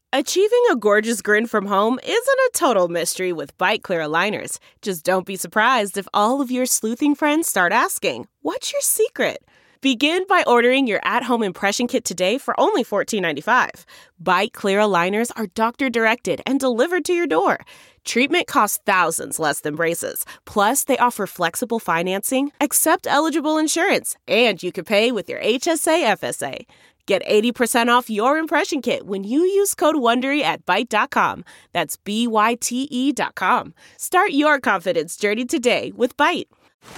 Achieving a gorgeous grin from home isn't a total mystery with Byte Clear aligners. Just don't be surprised if all of your sleuthing friends start asking, "What's your secret?" Begin by ordering your at-home impression kit today for only $14.95. Byte Clear aligners are doctor-directed and delivered to your door. Treatment costs thousands less than braces. Plus, they offer flexible financing, accept eligible insurance, and you can pay with your HSA FSA. Get 80% off your impression kit when you use code WONDERY at Byte.com. That's BYTE.com. Start your confidence journey today with Byte.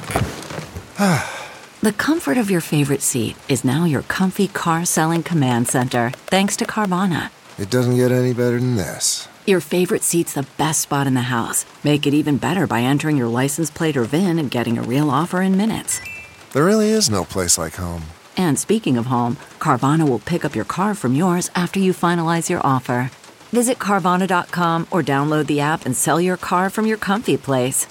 The comfort of your favorite seat is now your comfy car-selling command center, thanks to Carvana. It doesn't get any better than this. Your favorite seat's the best spot in the house. Make it even better by entering your license plate or VIN and getting a real offer in minutes. There really is no place like home. And speaking of home, Carvana will pick up your car from yours after you finalize your offer. Visit Carvana.com or download the app and sell your car from your comfy place.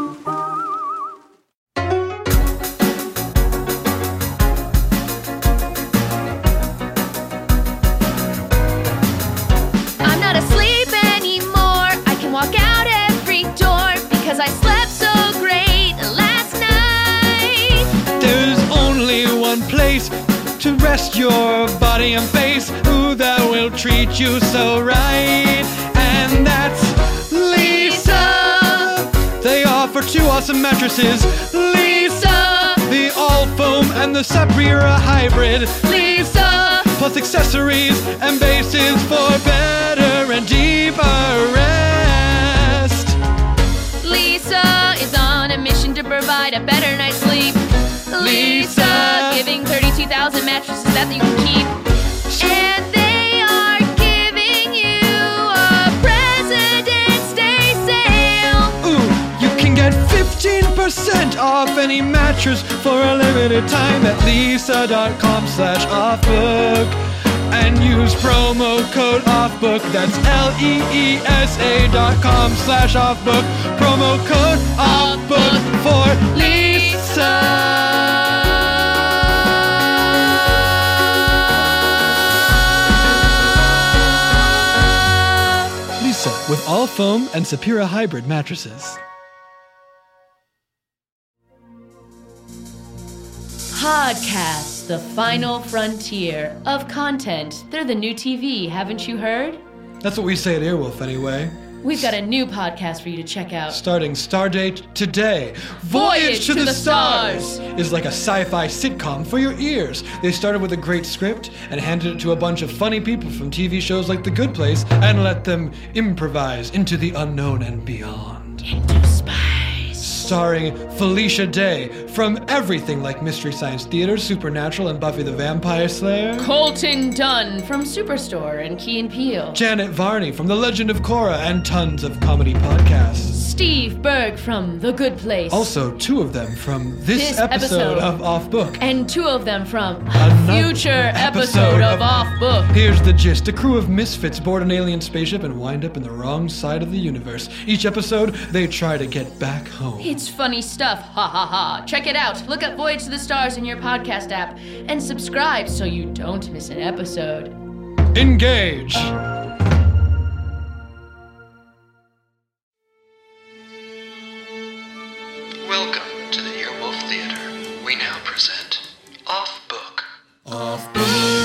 I'm not asleep anymore. I can walk out every door because I slept so great last night. There's only one place to rest your body and face. Ooh, that will treat you so right. And that's Leesa. They offer 2 awesome mattresses. Leesa, the all foam and the Sapira hybrid. Leesa, plus accessories and bases for better and deeper rest. Leesa is on a mission to provide a better night's sleep. Leesa, giving 32,000 mattresses that you can keep. And they are giving you a President's Day sale. Ooh, you can get 15% off any mattress for a limited time at Leesa.com/offbook. And use promo code OFFBOOK. That's LEESA.com/offbook. Promo code OFFBOOK for Leesa. Leesa, with all foam and Sapira hybrid mattresses. Podcast, the final frontier of content. They're the new TV, haven't you heard? That's what we say at Earwolf anyway. We've got a new podcast for you to check out. Starting Stardate today. Voyage to the Stars is like a sci-fi sitcom for your ears. They started with a great script and handed it to a bunch of funny people from TV shows like The Good Place and let them improvise into the unknown and beyond. Into space. Starring Felicia Day from everything like Mystery Science Theater, Supernatural, and Buffy the Vampire Slayer. Colton Dunn from Superstore and Key and Peele. Janet Varney from The Legend of Korra and tons of comedy podcasts. Steve Berg from The Good Place. Also, 2 of them from this episode of Off Book. And 2 of them from Another a future episode of Off Book. Here's the gist. A crew of misfits board an alien spaceship and wind up in the wrong side of the universe. Each episode, they try to get back home. It's funny stuff. Ha ha ha. Check it out. Look up Voyage to the Stars in your podcast app and subscribe so you don't miss an episode. Engage! Welcome to the Earwolf Theater. We now present Off Book. Off Book,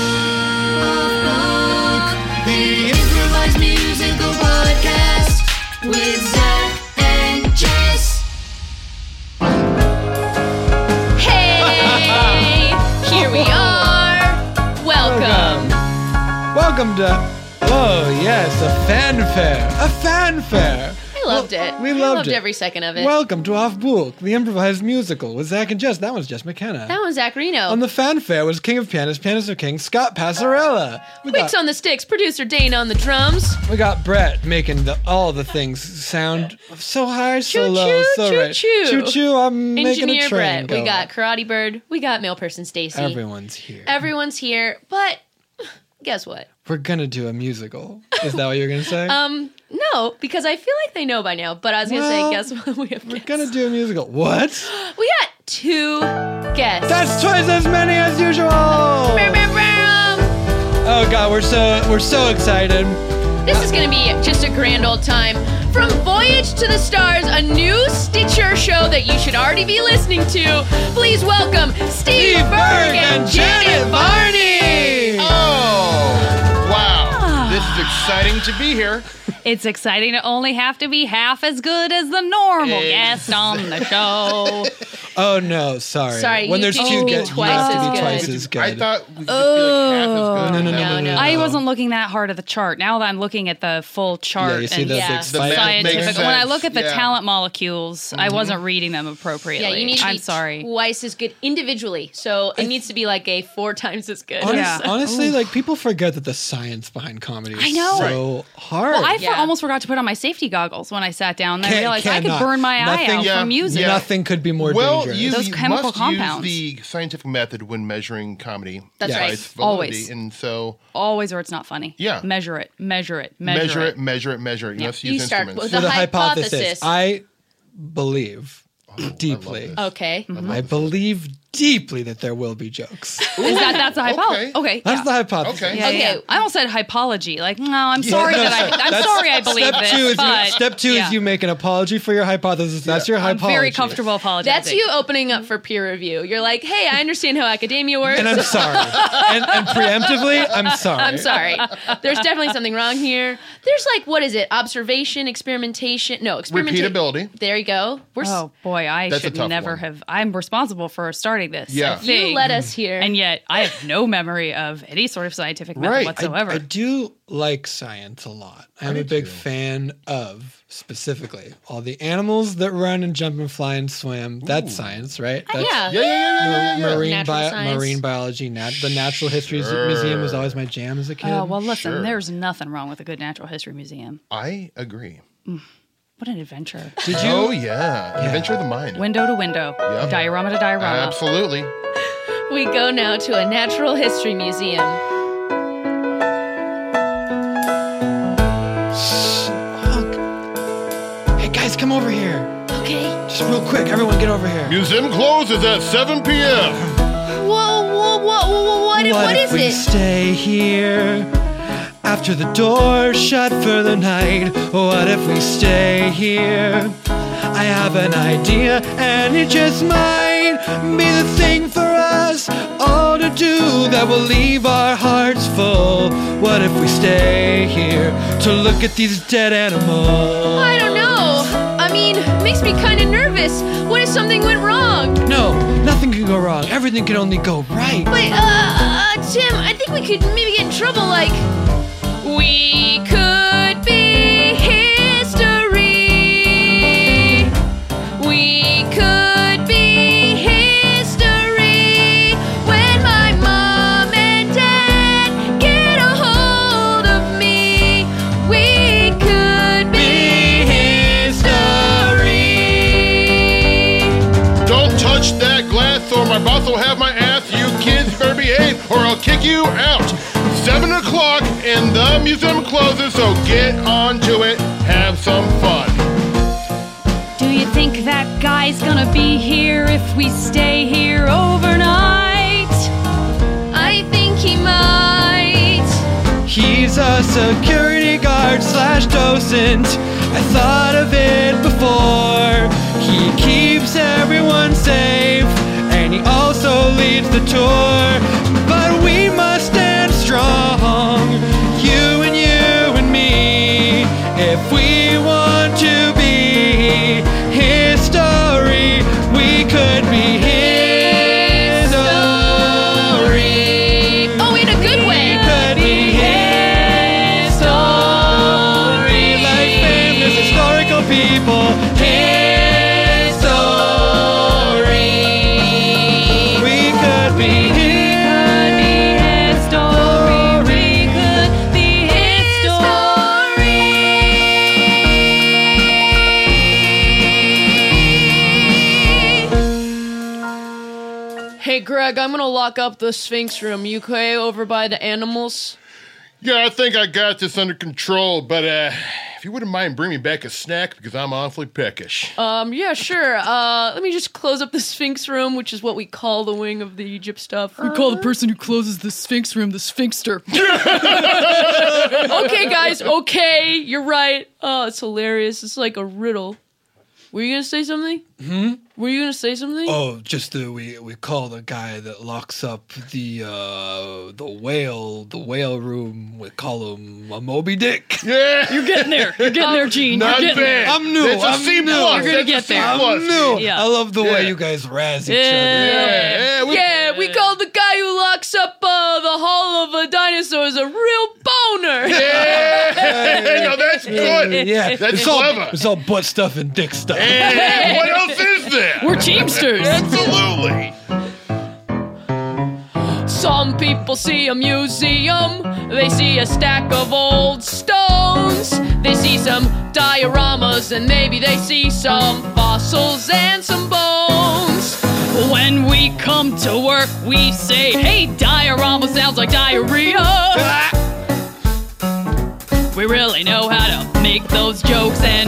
the improvised musical podcast with Zach and Jess. Hey! Here we are. Welcome. Welcome to... Oh, yes, a fanfare. A fanfare. I loved it. We I loved loved it. every second of it. Welcome to Off Book, the improvised musical with Zach and Jess. That was Jess McKenna. That was Zach Reno. On the fanfare was King of Pianists, Pianist of Kings, Scott Passarella. Wicks on the sticks, producer Dane on the drums. We got Brett making all the things sound so high, so low, so right. Choo-choo. Choo-choo, I'm making a Engineer train Brett. go. We got Karate Bird. We got Male Person Stacy. Everyone's here. Everyone's here, but guess what? We're gonna do a musical. Is that what you're gonna say? No, because I feel like they know by now, but I was gonna say, guess what? We have We're guests. gonna do a musical. What? We got 2 guests. That's twice as many as usual! Brum, brum, brum. Oh god, we're so excited. This is going to be just a grand old time. From Voyage to the Stars, a new Stitcher show that you should already be listening to. Please welcome Steve Berg and Janet Varney. Oh, wow. This is exciting to be here. It's exciting to only have to be half as good as the normal guest on the show. Oh no, sorry. Sorry, when you there's do two be guests, you twice have to as be good. twice as good. I thought we'd just be like half as good. No. I wasn't looking that hard at the chart. Now that I'm looking at the full chart Yeah, you see and the Yeah. big The spike. math scientific, makes when I sense. look at the Yeah. talent molecules, I wasn't reading them appropriately. Yeah, you need to I'm be sorry. twice as good individually. So it needs to be like a 4 times as good. Yeah. Honestly, like people forget that the science behind comedy is I know. so hard. Well, I Yeah. almost forgot to put on my safety goggles when I sat down. And I Can't- realized I could cannot. burn my eye Nothing- out Yeah. from music. Yeah. Nothing could be more Well, dangerous. you Those chemical must compounds. use the scientific method when measuring comedy. That's Yes. right. Its validity. Always. And so Always, or it's not funny. Yeah. Measure it. measure it. You must You use start instruments. with For the the hypothesis, hypothesis. I believe deeply. this. Okay. I believe deeply that there will be jokes. That's a hypothesis. Okay. Okay. That's yeah. the hypothesis. Okay. Yeah, Okay. yeah. I almost said hypology. Like, no, I'm sorry no, I'm sorry I believe Step this. two is but, step two yeah. is you make an apology for your hypothesis. That's your I'm hypothesis. very comfortable apologizing. That's you opening up for peer review. You're like, hey, I understand how academia works. And I'm sorry. and preemptively, I'm sorry. I'm sorry. There's definitely something wrong here. There's like, what is it? Observation, experimentation. No, experimentation. Repeatability. There you go. We're Oh boy, I That's a should tough never one. have. I'm responsible for starting this. Yeah. I think. you let us here. And yet, I have no memory of any sort of scientific method Right. whatsoever. I do like science a lot. I'm a big fan of, specifically, all the animals that run and jump and fly and swim. That's science, right? That's yeah. Yeah. Marine, Natural science. marine biology. The Natural History Museum was always my jam as a kid. Oh well, listen. Sure. There's nothing wrong with a good natural history museum. I agree. What an adventure! Did you? Oh, yeah. Adventure of the mind. Window to window, Yep. diorama to diorama. Absolutely. We go now to a natural history museum. Hey guys, come over here. Okay. Just real quick, everyone get over here. Museum closes at 7 p.m. Whoa, what What is if we it? stay here after the door's shut for the night? What if we stay here? I have an idea, and it just might be the thing for us all to do that will leave our hearts full. What if we stay here to look at these dead animals? I don't know. I mean, makes me kind of nervous. What if something went wrong? No, nothing can go wrong. Everything can only go right. But, Tim, I think we could maybe get in trouble, like, we could be history. We could be history when my mom and dad get a hold of me. We could be history. Don't touch that glass or my boss will have my ass. You kids better behave or I'll kick you out. 7 o'clock and the museum closes, so get on to it. Have some fun. Do you think that guy's gonna be here if we stay here overnight? I think he might. He's a security guard / docent. I thought of it before. He keeps everyone safe, and he also leads the tour. But we must stand strong, you and me, if we want to be history. We could be history. Oh, in a good way. Could be history. Like famous historical people. History. We could be Hey, Greg, I'm gonna lock up the Sphinx room. You okay over by the animals? Yeah, I think I got this under control, but if you wouldn't mind bringing me back a snack because I'm awfully peckish. Yeah, sure. Let me just close up the Sphinx room, which is what we call the wing of the Egypt stuff. We call the person who closes the Sphinx room the Sphinxter. Okay, guys, okay, you're right. Oh, it's hilarious. It's like a riddle. Were you gonna say something? Were you gonna say something? Oh, just we call the guy that locks up the whale room. We call him a Moby Dick. Yeah, You're getting there. You're getting there, Gene. not You're getting bad. there. I'm new. It's a I'm C+. new. You're gonna get there. I'm new. Yeah. I love the way Yeah. you guys razz each Yeah, We called the guy who locks up the Hall of Dinosaurs a real boner. Yeah, no, that's good. other. Yeah, That's it's all, clever. it's all butt stuff and dick stuff. Hey, what else is there? We're Teamsters. Absolutely. Some people see a museum, they see a stack of old stones, they see some dioramas, and maybe they see some fossils and some bones. When we come to work, we say, hey, diorama sounds like diarrhea. We really know how to make those jokes, and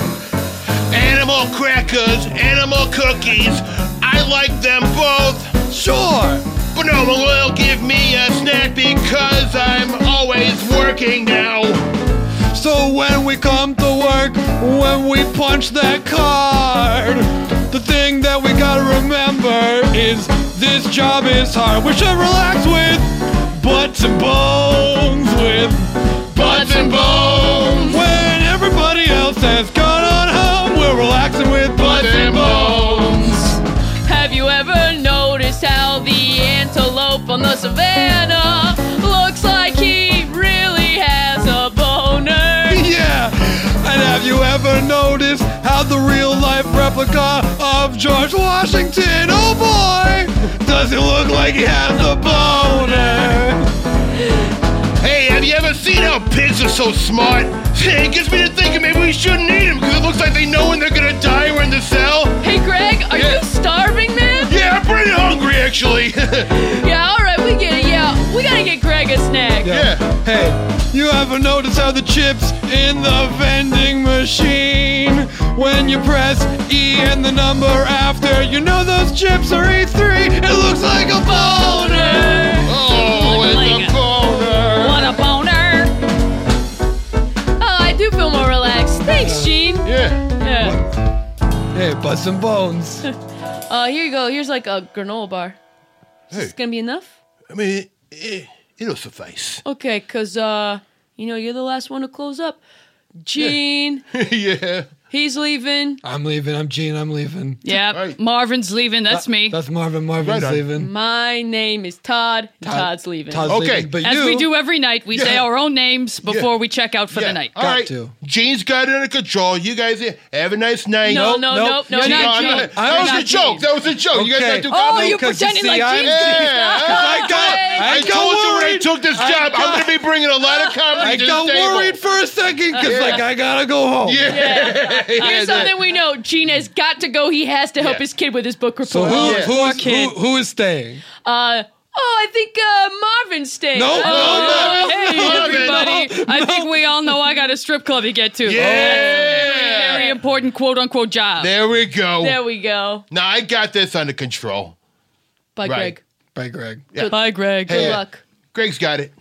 Animal crackers, animal cookies. I like them both. Sure. But no one will give me a snack because I'm always working now. So when we come to work, when we punch that card, the thing that we gotta remember is this job is hard. We should relax with butts and bones, with butts and bones. When everybody else has gone on home, we're relaxing with butts and bones. Have you ever noticed how the antelope on the savannah looks like he really has a boner? Yeah, and have you ever noticed how the real-life replica of George Washington, oh boy, does he look like he has a boner? Hey, have you ever seen how pigs are so smart? It gets me to thinking maybe we shouldn't eat them because it looks like they know when they're gonna die or in the cell. Hey, Greg, are you starving, man? Yeah, I'm pretty hungry actually. Yeah, all right, we get it. Yeah, we gotta get Greg a snack. Yeah. Hey, you ever notice how the chips in the vending machine, when you press E and the number after, you know those chips are E3, it looks like a boner. Oh, it's Like a boner. what a boner. Oh, I do feel more relaxed. Thanks, Gene. Yeah. Yeah. Hey, butts and bones. Here you go. Here's like a granola bar. Is this gonna be enough? I mean, it'll suffice. Okay, cause you're the last one to close up. Gene, Yeah. he's leaving. I'm leaving. I'm Gene. I'm leaving. Yeah, Right. Marvin's leaving. That's me. That's Marvin. Marvin's Right on. leaving. My name is Todd. and Todd's leaving. Todd's Okay. leaving. But As you, we do every night, we say our own names before we check out for the night. All right. to. Gene's got it under control. You guys have a nice night. No, Nope, you're Gene, not I'm Gene. not- That was not a joke. Gene. That was a joke. You guys Okay. got to Oh, comment. you're Because you pretending see, like I- Gene's Yeah, I got told you when I worried. took this job, I'm going to be bringing a lot of comedy I to got the table. worried for a second because, I gotta go home. Yeah. Here's something we know. Gene has got to go. He has to help Yeah. his kid with his book So report. who is staying? I think Marvin's staying. No, no, Hey, Marvin. everybody. I think we all know I got a strip club to get to. Yeah. Very important quote-unquote job. There we go. There we go. Now I got this under control. Bye, Right. Greg. Bye, Greg. Yeah. Bye, Greg. Good Hey, luck. Greg's got it.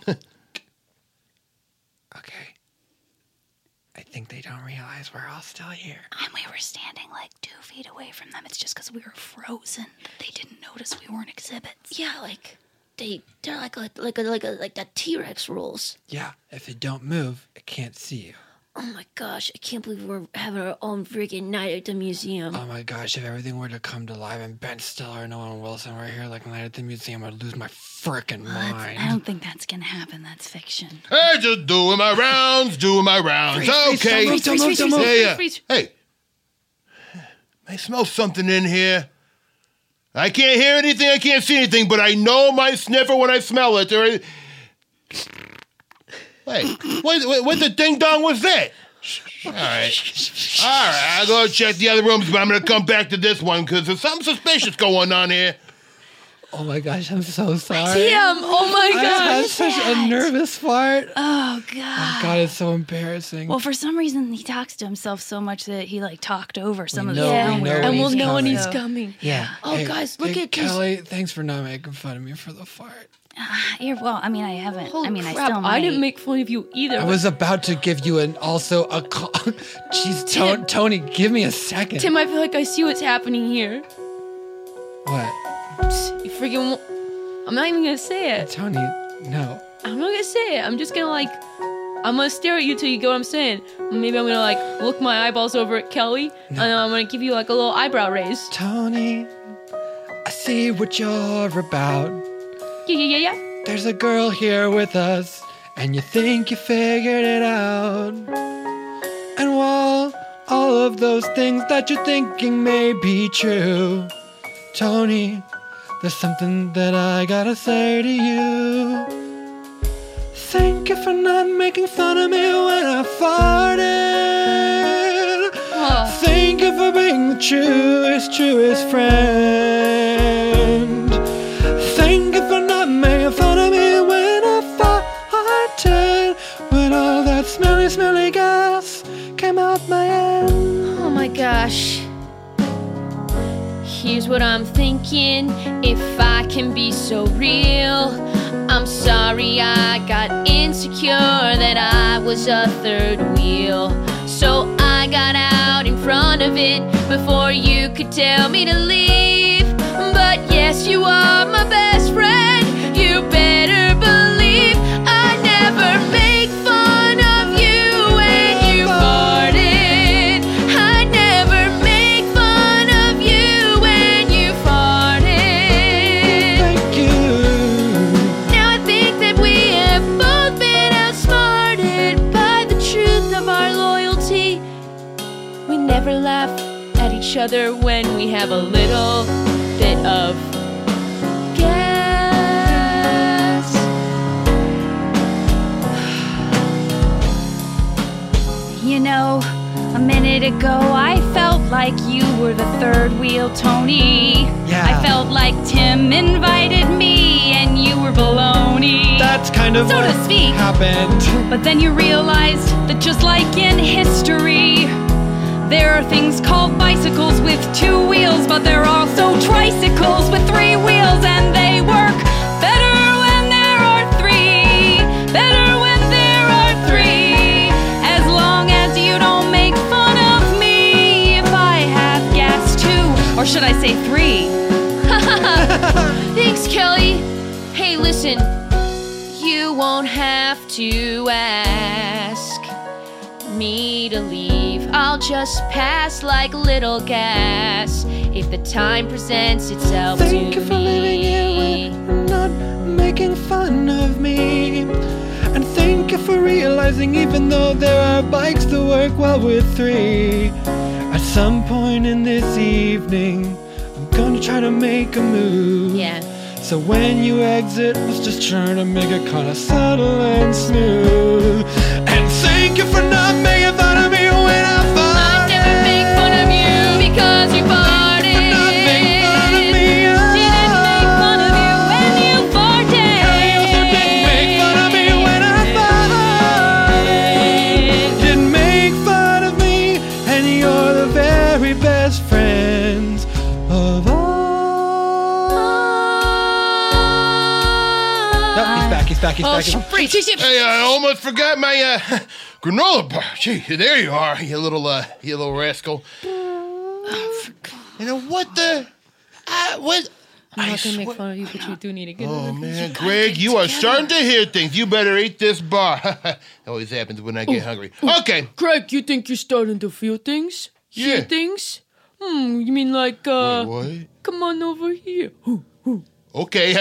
Okay. I think they don't realize we're all still here. And we were standing like 2 feet away from them. It's just because we were frozen that they didn't notice we weren't exhibits. Yeah, like they're like the T-Rex rules. Yeah, if you don't move, it can't see you. Oh my gosh, I can't believe we're having our own freaking night at the museum. Oh my gosh, if everything were to come to life and Ben Stiller and Owen Wilson were here like night at the museum, I'd lose my frickin' mind. I don't think that's gonna happen. That's fiction. Hey, just doing my rounds. Okay. Freeze, don't move. Yeah. freeze. Hey, I smell something in here. I can't hear anything, I can't see anything, but I know my sniffer when I smell it. Hey, what the ding dong was that? All right, I'll go check the other rooms, but I'm going to come back to this one because there's something suspicious going on here. Oh my gosh, I'm so sorry. Tim, oh my I had gosh. such a nervous fart. Oh, Oh God. God, it's so embarrassing. Well, for some reason, he talks to himself so much that he like talked over some of know- the we sound know waves. And we'll he's know when coming. he's coming. Yeah. Oh, Hey, guys, look hey, at this. Kelly, thanks for not making fun of me for the fart. Well, I mean, I haven't. Holy I mean, crap, I still might. I didn't make fun of you either. I was about to give you a call. Jeez, Tony, give me a second. Tim, I feel like I see what's happening here. What? You freaking... I'm not even gonna say it. Tony, no. I'm not gonna say it. I'm just gonna I'm gonna stare at you till you get what I'm saying. Maybe I'm gonna look my eyeballs over at Kelly, and then I'm gonna give you a little eyebrow raise. Tony, I see what you're about. Yeah. There's a girl here with us, and you think you figured it out. And while all of those things that you're thinking may be true, Tony, there's something that I gotta say to you. Thank you for not making fun of me when I farted. Thank you for being the truest friend. Thank you for not making fun of me when I farted. When all that smelly gas came out my end. Oh my gosh. Here's what I'm thinking. If I can be so real, I'm sorry I got insecure that I was a third wheel. So I got out in front of it before you could tell me to leave. But yes, you are my best friend. You better believe I never make fun of you when you farted. I never make fun of you when you farted. Thank you. Now I think that we have both been outsmarted by the truth of our loyalty. We never laugh at each other when we have a little bit of gas. You know, a minute ago I felt like you were the third wheel, Tony. Yeah. I felt like Tim invited me and you were baloney. That's kind of So what to speak. happened. But then you realized that just like in history, there are things called bicycles with 2 wheels, but there are also tricycles with 3 wheels, and they work better when there are 3. Better when there are 3. As long as you don't make fun of me if I have gas too. Or should I say 3? Thanks, Kelly. Hey, listen. You won't have to ask me to leave. I'll just pass like little gas if the time presents itself Thank to you for leaving me. here and not making fun of me. And thank you for realizing even though there are bikes that work well with 3, at some point in this evening, I'm gonna try to make a move. Yeah. So when you exit, let's just try to make it kinda subtle and smooth. And thank you for not making fun of me when I farted. I never make fun of you because you farted. For not making fun of me. She didn't make fun of you when you farted. Kelly also didn't make fun of me when I farted. Didn't make fun of me, and you're the very best friends of all. Oh, he's back. Hey, I almost forgot my granola bar. Gee, there you are, you little rascal. You know what the? What? I'm not gonna make fun of you, but you do need to get Oh man, Greg, you are starting to hear things. You better eat this bar. That always happens when I get hungry. Okay. Greg, you think you're starting to feel things? Yeah. Hear things? You mean like, Wait, what? come on over here. Okay.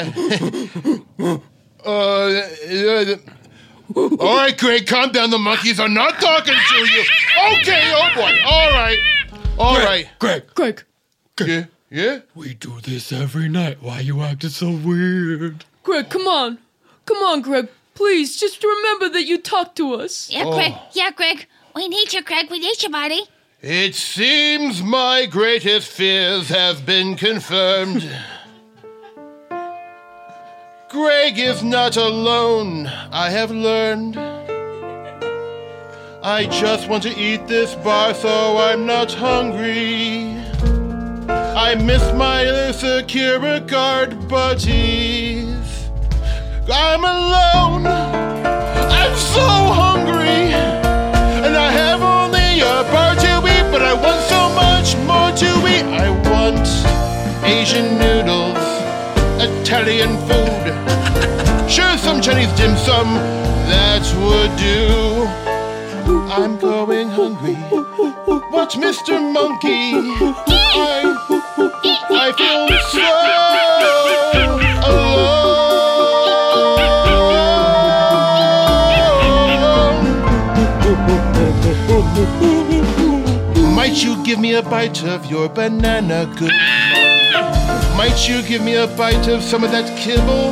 All right, Greg, calm down. The monkeys are not talking to you. Okay, oh boy. All right. Greg. Yeah. We do this every night. Why you acting so weird? Greg, come on. Come on, Greg. Please, just remember that you talked to us. Yeah, Greg. We need you, Greg. We need you, buddy. It seems my greatest fears have been confirmed. Greg is not alone, I have learned. I just want to eat this bar so I'm not hungry. I miss my security guard buddies. I'm alone, I'm so hungry, and I have only a bar to eat, but I want so much more to eat. I want Asian noodles, Italian food, sure, some Chinese dim sum, that would do. I'm going hungry. Watch Mr. Monkey. I feel so alone. Might you give me a bite of your banana good? Might you give me a bite of some of that kibble?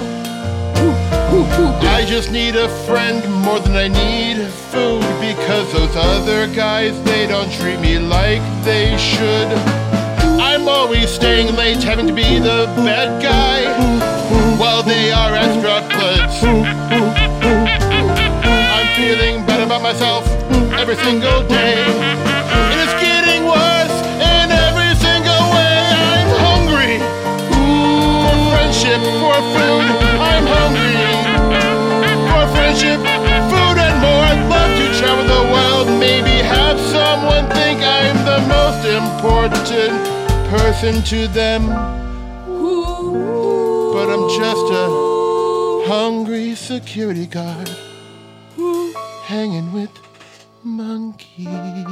I just need a friend more than I need food, because those other guys, they don't treat me like they should. I'm always staying late, having to be the bad guy, while they are at strip clubs. I'm feeling bad about myself every single day. It is getting worse in every single way. I'm hungry for friendship, for food. I'm hungry for friendship, food, and more. I'd love to travel the world, maybe have someone think I'm the most important person to them. But I'm just a hungry security guard hanging with monkeys.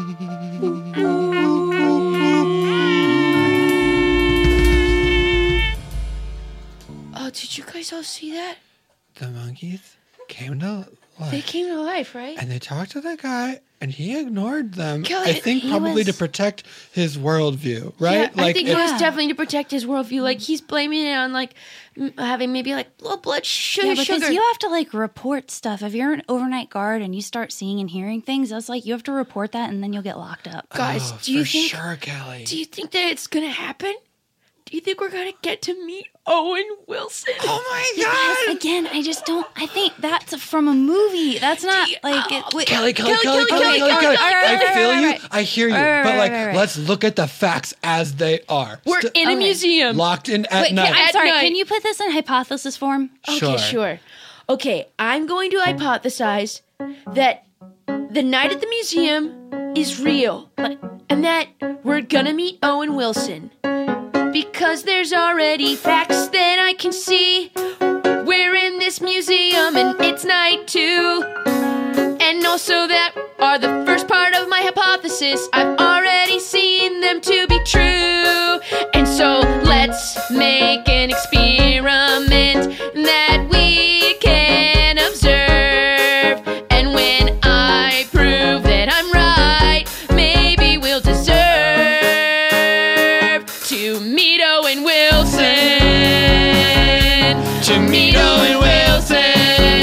Oh, did you guys all see that? The monkeys came to life. They came to life, right? And they talked to the guy, and he ignored them. Kelly, I think probably to protect his worldview, right? Yeah, I think it was definitely to protect his worldview. Like, he's blaming it on, like, having maybe, like, low blood sugar. Yeah, because you have to, like, report stuff. If you're an overnight guard and you start seeing and hearing things, that's like, you have to report that, and then you'll get locked up. Guys, do you think... sure, Kelly. Do you think that it's going to happen? Do you think we're going to get to meet Owen Wilson? Oh, my God. Yes, again, I just don't... I think that's from a movie. That's not, like... Kelly. I feel you. I hear you. But, like, let's look at the facts as they are. We're in a museum. Locked in at night. I'm sorry, can you put this in hypothesis form? Okay, sure. Okay, I'm going to hypothesize that the night at the museum is real, and that we're gonna meet Owen Wilson. Because there's already facts that I can see. We're in this museum and it's night too. And also that are the first part of my hypothesis. I've already seen them to be true. And so let's make an experiment that we can observe. And when I prove that I'm right, maybe we'll deserve to meet Owen Wilson. To meet Owen Wilson.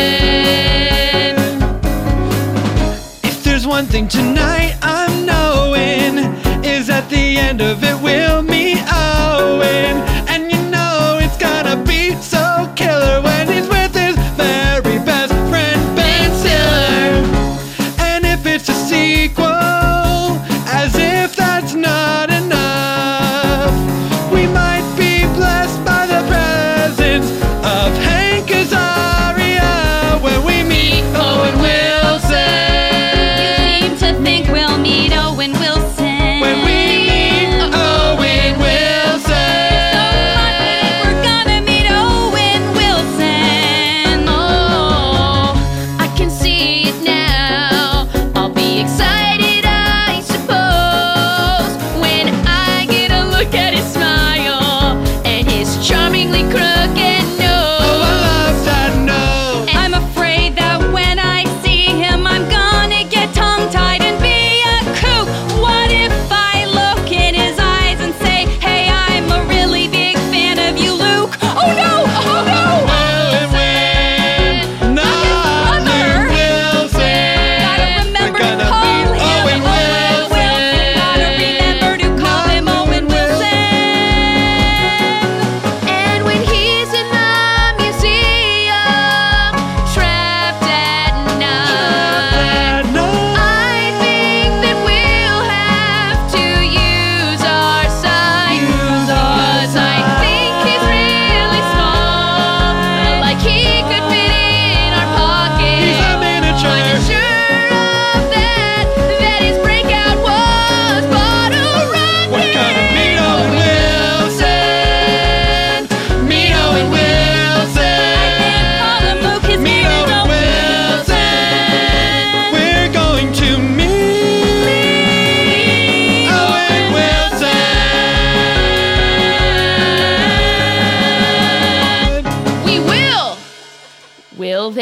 If there's one thing tonight I'm knowing, is at the end of it we'll meet Owen. And you know it's gonna be so killer when he's with his very best friend Ben Stiller. And if it's a sequel, as if that's not enough, we might be blessed by the presence of Hank Azaria when we meet Owen Wilson. You seem to think we'll meet Owen Wilson. When we meet Owen Wilson.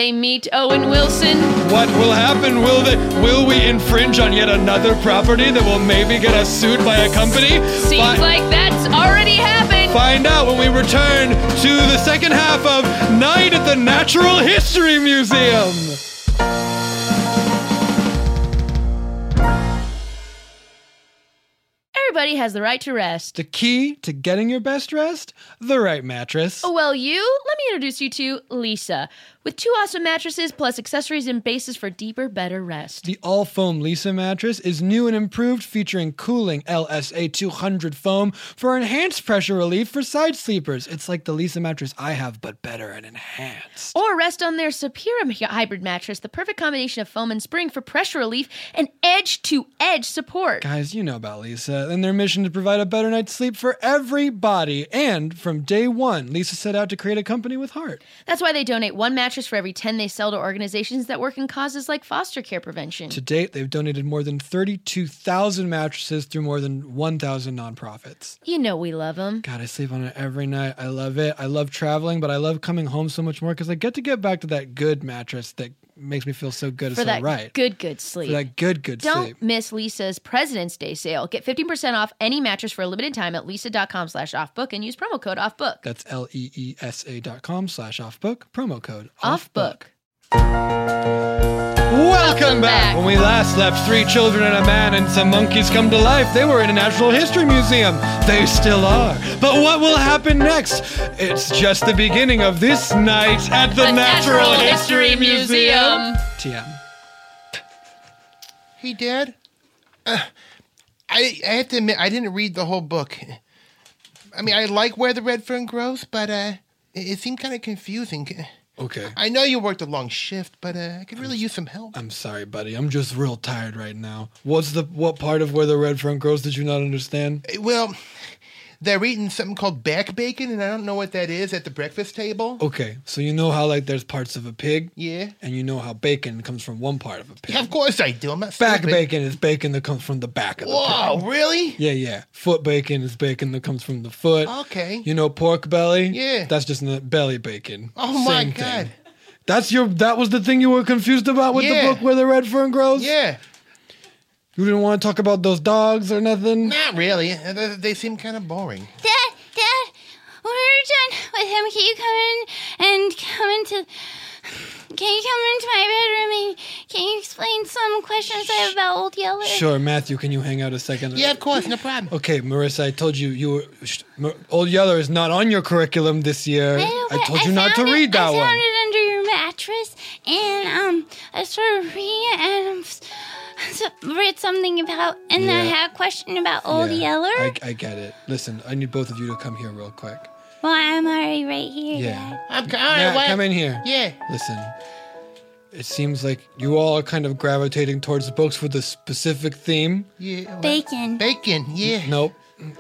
they meet Owen Wilson? What will happen? Will we infringe on yet another property that will maybe get us sued by a company? Seems like that's already happened. Find out when we return to the second half of Night at the Natural History Museum. Everybody has the right to rest. The key to getting your best rest? The right mattress. Oh, well, let me introduce you to Leesa. With 2 awesome mattresses plus accessories and bases for deeper, better rest. The all-foam Leesa mattress is new and improved, featuring cooling LSA 200 foam for enhanced pressure relief for side sleepers. It's like the Leesa mattress I have, but better and enhanced. Or rest on their Sapira hybrid mattress, the perfect combination of foam and spring for pressure relief and edge-to-edge support. Guys, you know about Leesa and their mission to provide a better night's sleep for everybody. And from day one, Leesa set out to create a company with heart. That's why they donate 1 mattress for every 10 they sell to organizations that work in causes like foster care prevention. To date, they've donated more than 32,000 mattresses through more than 1,000 nonprofits. You know we love them. God, I sleep on it every night. I love it. I love traveling, but I love coming home so much more because I get back to that good mattress that makes me feel so good. For it's that so right. good sleep. For that good sleep. Don't miss Leesa's President's Day sale. Get 15% off any mattress for a limited time at leesa.com/offbook and use promo code offbook. That's LEESA.com/offbook, promo code offbook. Welcome back! When we last left 3 children and a man and some monkeys come to life, they were in a natural history museum. They still are. But what will happen next? It's just the beginning of this night at the Natural History Museum. TM. Hey, Dad. I have to admit, I didn't read the whole book. I mean, I like Where the Red Fern Grows, but it seemed kind of confusing. Okay. I know you worked a long shift, but I could really use some help. I'm sorry, buddy. I'm just real tired right now. What part of Where the Red Fern Grows did you not understand? Well, they're eating something called back bacon, and I don't know what that is at the breakfast table. Okay, so you know how, like, there's parts of a pig? Yeah. And you know how bacon comes from one part of a pig. Yeah, of course I do. I'm not Back stupid. bacon is bacon that comes from the back of the pig. Whoa, really? Yeah. Foot bacon is bacon that comes from the foot. Okay. You know pork belly? Yeah. That's just belly bacon. Oh, my Same God. thing. That was the thing you were confused about with the book Where the Red Fern Grows? Yeah. You didn't want to talk about those dogs or nothing? Not really. They seem kind of boring. Dad, when we're done with him, can you come into my bedroom and can you explain some questions I have about Old Yeller? Sure, Matthew, can you hang out a second? Yeah, of course, no problem. Okay, Marissa, I told you Old Yeller is not on your curriculum this year. I told you not to read that one. I found it under your mattress, and I started reading it, and read something about, and I had a question about Old Yeller. I get it. Listen, I need both of you to come here real quick. Well, I'm already right here. Yeah. Dad. Matt, come in here. Yeah. Listen, it seems like you all are kind of gravitating towards books with a specific theme. Yeah. Well, Bacon. Bacon, yeah. Nope.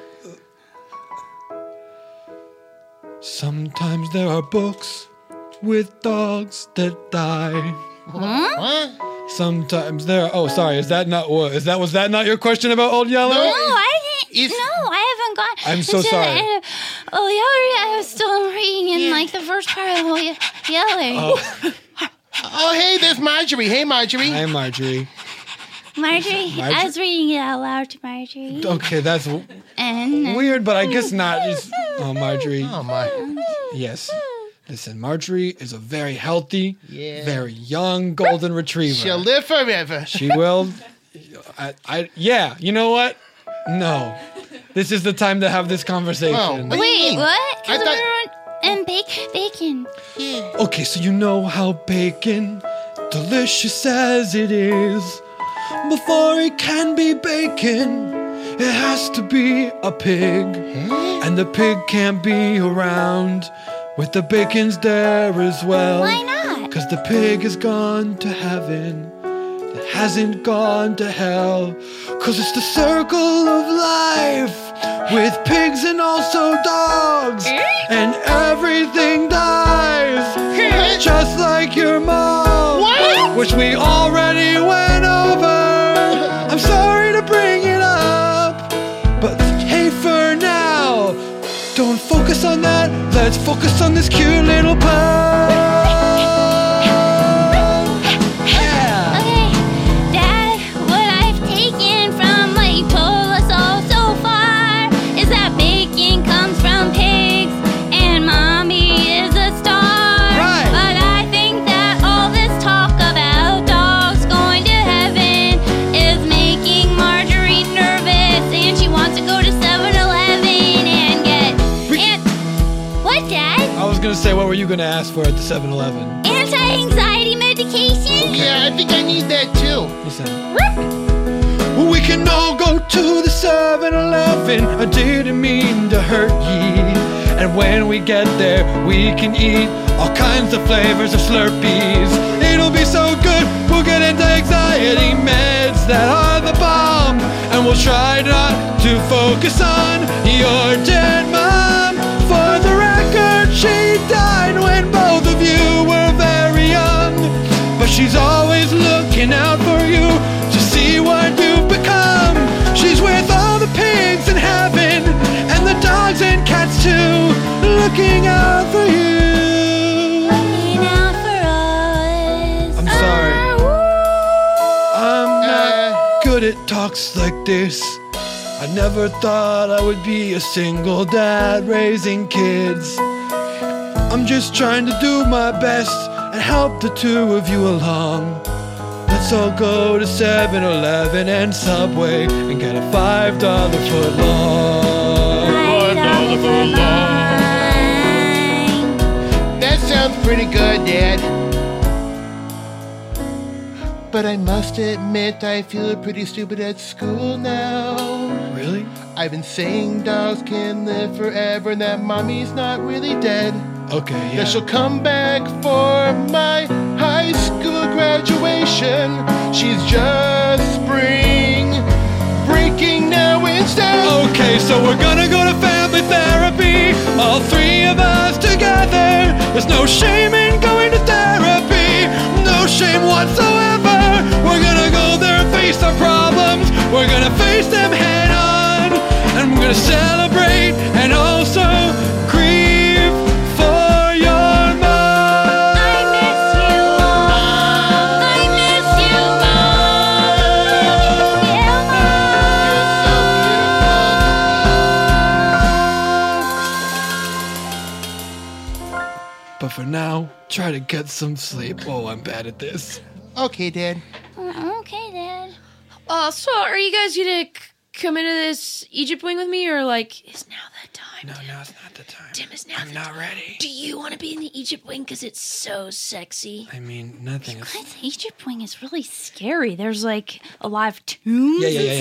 Sometimes there are books with dogs that die. What? Sometimes there are... Oh, sorry. Was that not your question about Old Yeller? No, I didn't. No, I haven't got. I'm so to sorry. The end of Old Yeller. I was still reading in like the first part of Old Yeller. Oh, hey, there's Marjorie. Hey, Marjorie. Hi, Marjorie. Marjorie. I was reading it out loud to Marjorie. Okay, that's And weird, but I guess not. Oh, Marjorie. Oh, my. Yes. Listen, Marjorie is a very healthy, Yeah. very young golden retriever. She'll live forever. She will. Yeah, you know what? No. This is the time to have this conversation. Oh, what do you wait, mean? what? I thought- And bacon. Yeah. Okay, so you know how bacon, delicious as it is, before it can be bacon, it has to be a pig. And the pig can't be around with the bacon's there as well. Why not? Because the pig has gone to heaven. It hasn't gone to hell. Because it's the circle of life with pigs and also dogs. And everything dies. Just like your mom. What? Which we already went over. I'm sorry to bring it up. But hey, for now, don't focus on that. Let's focus on this cute little pug. gonna say, what were you gonna ask for at the 7-Eleven? Anti-anxiety medication? Yeah, I think I need that too. Listen. We can all go to the 7-Eleven. I didn't mean to hurt ye. And when we get there, we can eat all kinds of flavors of Slurpees. It'll be so good, we'll get into anxiety meds that are the bomb. And we'll try not to focus on your dead mom. For the record, she died when both of you were very young. But she's always looking out for you to see what you've become. She's with all the pigs in heaven and the dogs and cats too, looking out for you. Looking out for us. I'm sorry. I'm not good at talks like this. I never thought I would be a single dad raising kids. I'm just trying to do my best and help the two of you along. Let's all go to 7-Eleven and Subway and get a $5 foot long. $5 foot long. That sounds pretty good, Dad. But I must admit I feel pretty stupid at school now. Really? I've been saying dogs can live forever and that mommy's not really dead. Okay, yeah. That she'll come back for my high school graduation. She's just spring breaking now instead. Okay, so we're gonna go to family therapy, all three of us together. There's no shame in going to therapy, no shame whatsoever. We're gonna go there and face our problems. We're gonna face them head on, and we're gonna celebrate and also grieve for your mom. I miss you, Mom. I miss you, Mom. But for now, try to get some sleep. Oh, I'm bad at this. Okay, Dad. Okay, Dad. So are you guys gonna come into this Egypt wing with me, or like, is now that time? No, now's not the time. Tim, is now I'm not ready. Do you want to be in the Egypt wing because it's so sexy? I mean, nothing is... Guys, Egypt wing is really scary. There's like a live tombs. Yeah. Wait.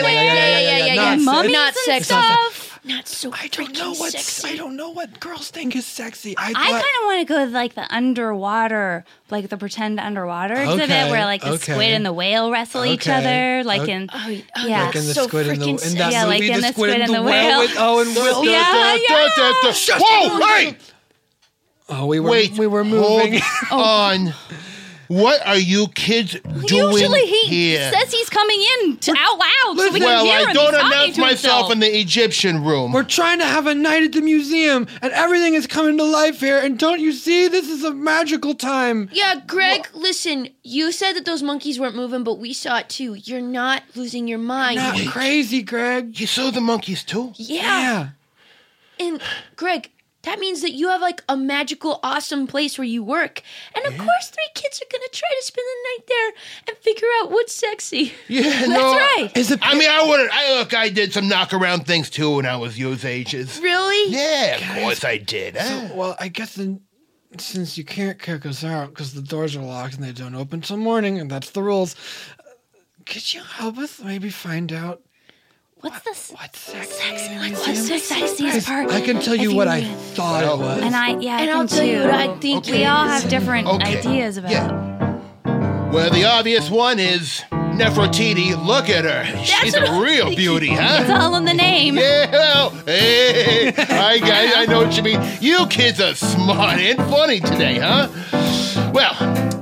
Not Mummies Not and sexy. stuff. Not so I don't freaking know sexy. I don't know what girls think is sexy. I kind of want to go with like the underwater, like the pretend underwater exhibit Okay, where like the okay. squid and the whale wrestle each Okay, other, like okay. in yeah. Like in the so squid and freaking in that Yeah, movie, like in the the squid and the whale. whale with Owen Wilson. Yeah. Whoa, hey! Oh, we were moving. Hold on. What are you kids doing Usually he here? says he's coming in out loud so we can Well, hear I him. don't He's talking announce to myself himself. in the Egyptian room. We're trying to have a night at the museum, and everything is coming to life here. And don't you see? This is a magical time. Yeah, Greg, listen, you said that those monkeys weren't moving, but we saw it too. You're not losing your mind. Not crazy, Greg. You saw the monkeys too? Yeah. And Greg, that means that you have like a magical, awesome place where you work. And of course, 3 kids are going to try to spend the night there and figure out what's sexy. Yeah, That's no. right. I mean, I did some knock around things too when I was your ages. Really? Yeah, of course I did. So, well, I guess since you can't kick us out because the doors are locked and they don't open till morning, and that's the rules, could you help us maybe find out What's the what's sexy? What's the sexiest part? I can tell you what I thought it was. And And I I'll can tell you too. what I think We it all is. have different Okay. ideas about it. Well, the obvious one is Nefertiti. Look at her. She's a real beauty, It's huh? all in the name. Yeah. Hey, I know what you mean. You kids are smart and funny today, huh? Well,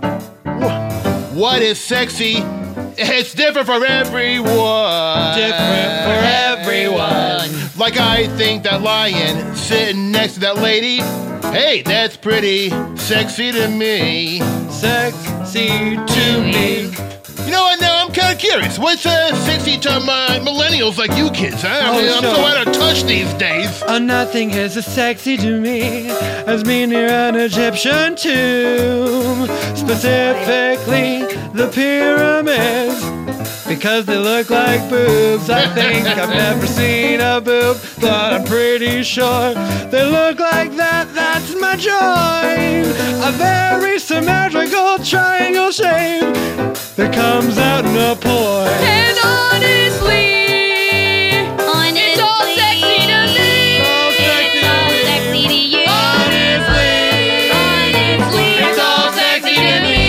what is sexy? It's different for everyone. Different for everyone. Like I think that lion sitting next to that lady, hey, that's pretty sexy to me. Sexy to me. You know what, now I'm kind of curious. What's sexy to my millennials like you kids, huh? I mean, I'm sure. so out of touch these days. Nothing is as sexy to me as being near an Egyptian tomb, specifically the pyramids. because they look like boobs. I think I've never seen a boob, but I'm pretty sure they look like that. That's my joy. A very symmetrical triangle shape that comes out in a pore. And honestly, it's all sexy to me. It's all sexy to you. Honestly, it's all sexy to me.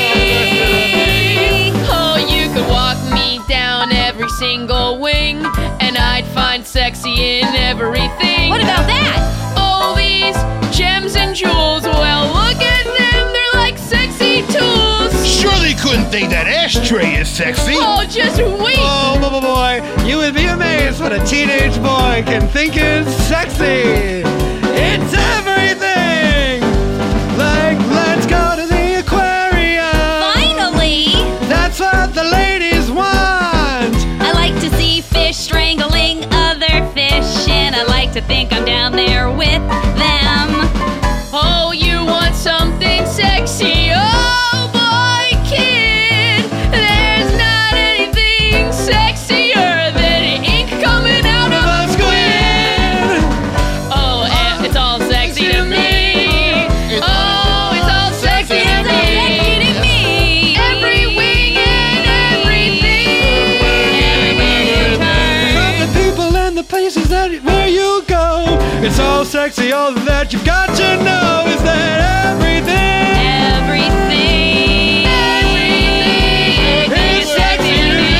Oh, you could walk me down every single wing, and I'd find sexy in everything. What about that? All these gems and jewels, well, look at them, they're like sexy tools. Surely couldn't think that ashtray is sexy. Oh, just wait. Oh, boy, you would be amazed what a teenage boy can think is sexy. It's everything. Like, let's go to the aquarium. Finally! That's what the ladies want. I like to see fish strangling other fish, and I like to think I'm down there with them. Oh, you want something sexy? Oh, boy, kid. There's not anything sexier than ink coming out of a squid. Oh, and it's all sexy to me. Oh, it's all sexy to me. Every wing and everything. From the people and the places where you go, it's all sexy. All that you've got to know is that everything is sexy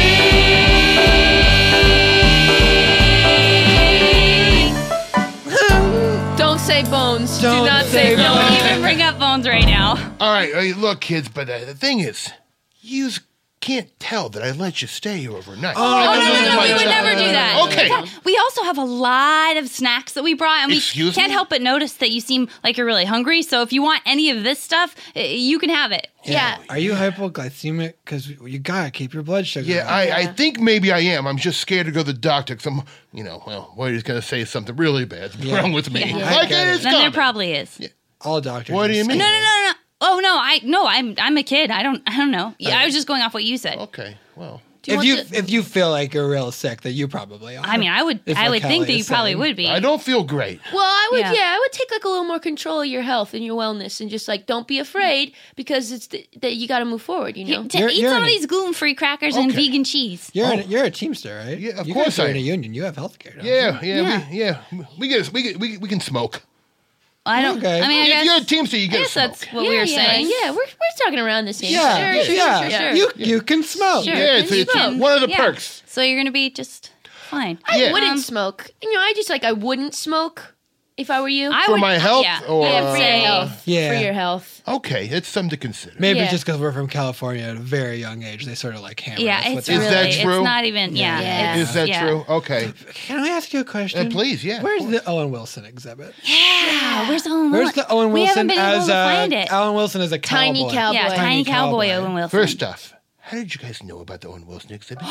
to me. Don't say bones. Do Don't not say say bones. bones. Don't even bring up phones right now. All right, look, kids, but the thing is, you can't tell that I let you stay here overnight. Oh, no, we would never do that. Okay. We also have a lot of snacks that we brought, and we Excuse can't me? help but notice that you seem like you're really hungry. So if you want any of this stuff, you can have it. Yeah. Are you hypoglycemic? Because you gotta keep your blood sugar. Yeah, up. I think maybe I am. I'm just scared to go to the doctor because I'm, what he's going to say something really bad's wrong with me. Yeah. Like get it. it's Then there coming. probably is. All doctors. What do you are mean? No. Oh no, I'm a kid. I don't know. Yeah, I was just going off what you said. Okay, well. If you feel like you're real sick, then you probably are. I mean, I would Is think what that Kelly you is probably saying. would be. I don't feel great. Well, I would, Yeah. I would take like a little more control of your health and your wellness, and just like don't be afraid because it's that you got to move forward. You know, To You're- eat you're some of in a- these gluten-free crackers and Okay. vegan cheese. You're a Teamster, right? Yeah, of you course guys are I in a am. union. You have health care. We can smoke. I don't. Okay. I mean, I If guess, you're a Teamster, you I get guess smoke. that's what we were saying. Yeah, we're talking around the same. Yeah, Sure. You can smoke. Sure. Yeah, it's one of the Yeah. perks. So you're gonna be just fine. I Yeah. wouldn't smoke. I wouldn't smoke if I were you. I For would, my health yeah. or- yeah, for your Say- health. Yeah. For your health. Okay, it's something to consider. Maybe Yeah. just because we're from California at a very young age, they sort of like hammer Yeah, us with it's that. Is really. that true? It's not even. Yeah. Yeah. it's- Is that yeah. true? Okay. Can I ask you a question? Please, yeah. Where's the Owen Wilson exhibit? Yeah. Where's Owen Wilson? Where's the Owen We haven't Wilson been able as to find it. Owen Wilson as a Tiny cowboy? cowboy. Yeah, tiny cowboy cowboy. Owen Wilson. First off, how did you guys know about the Owen Wilson exhibit?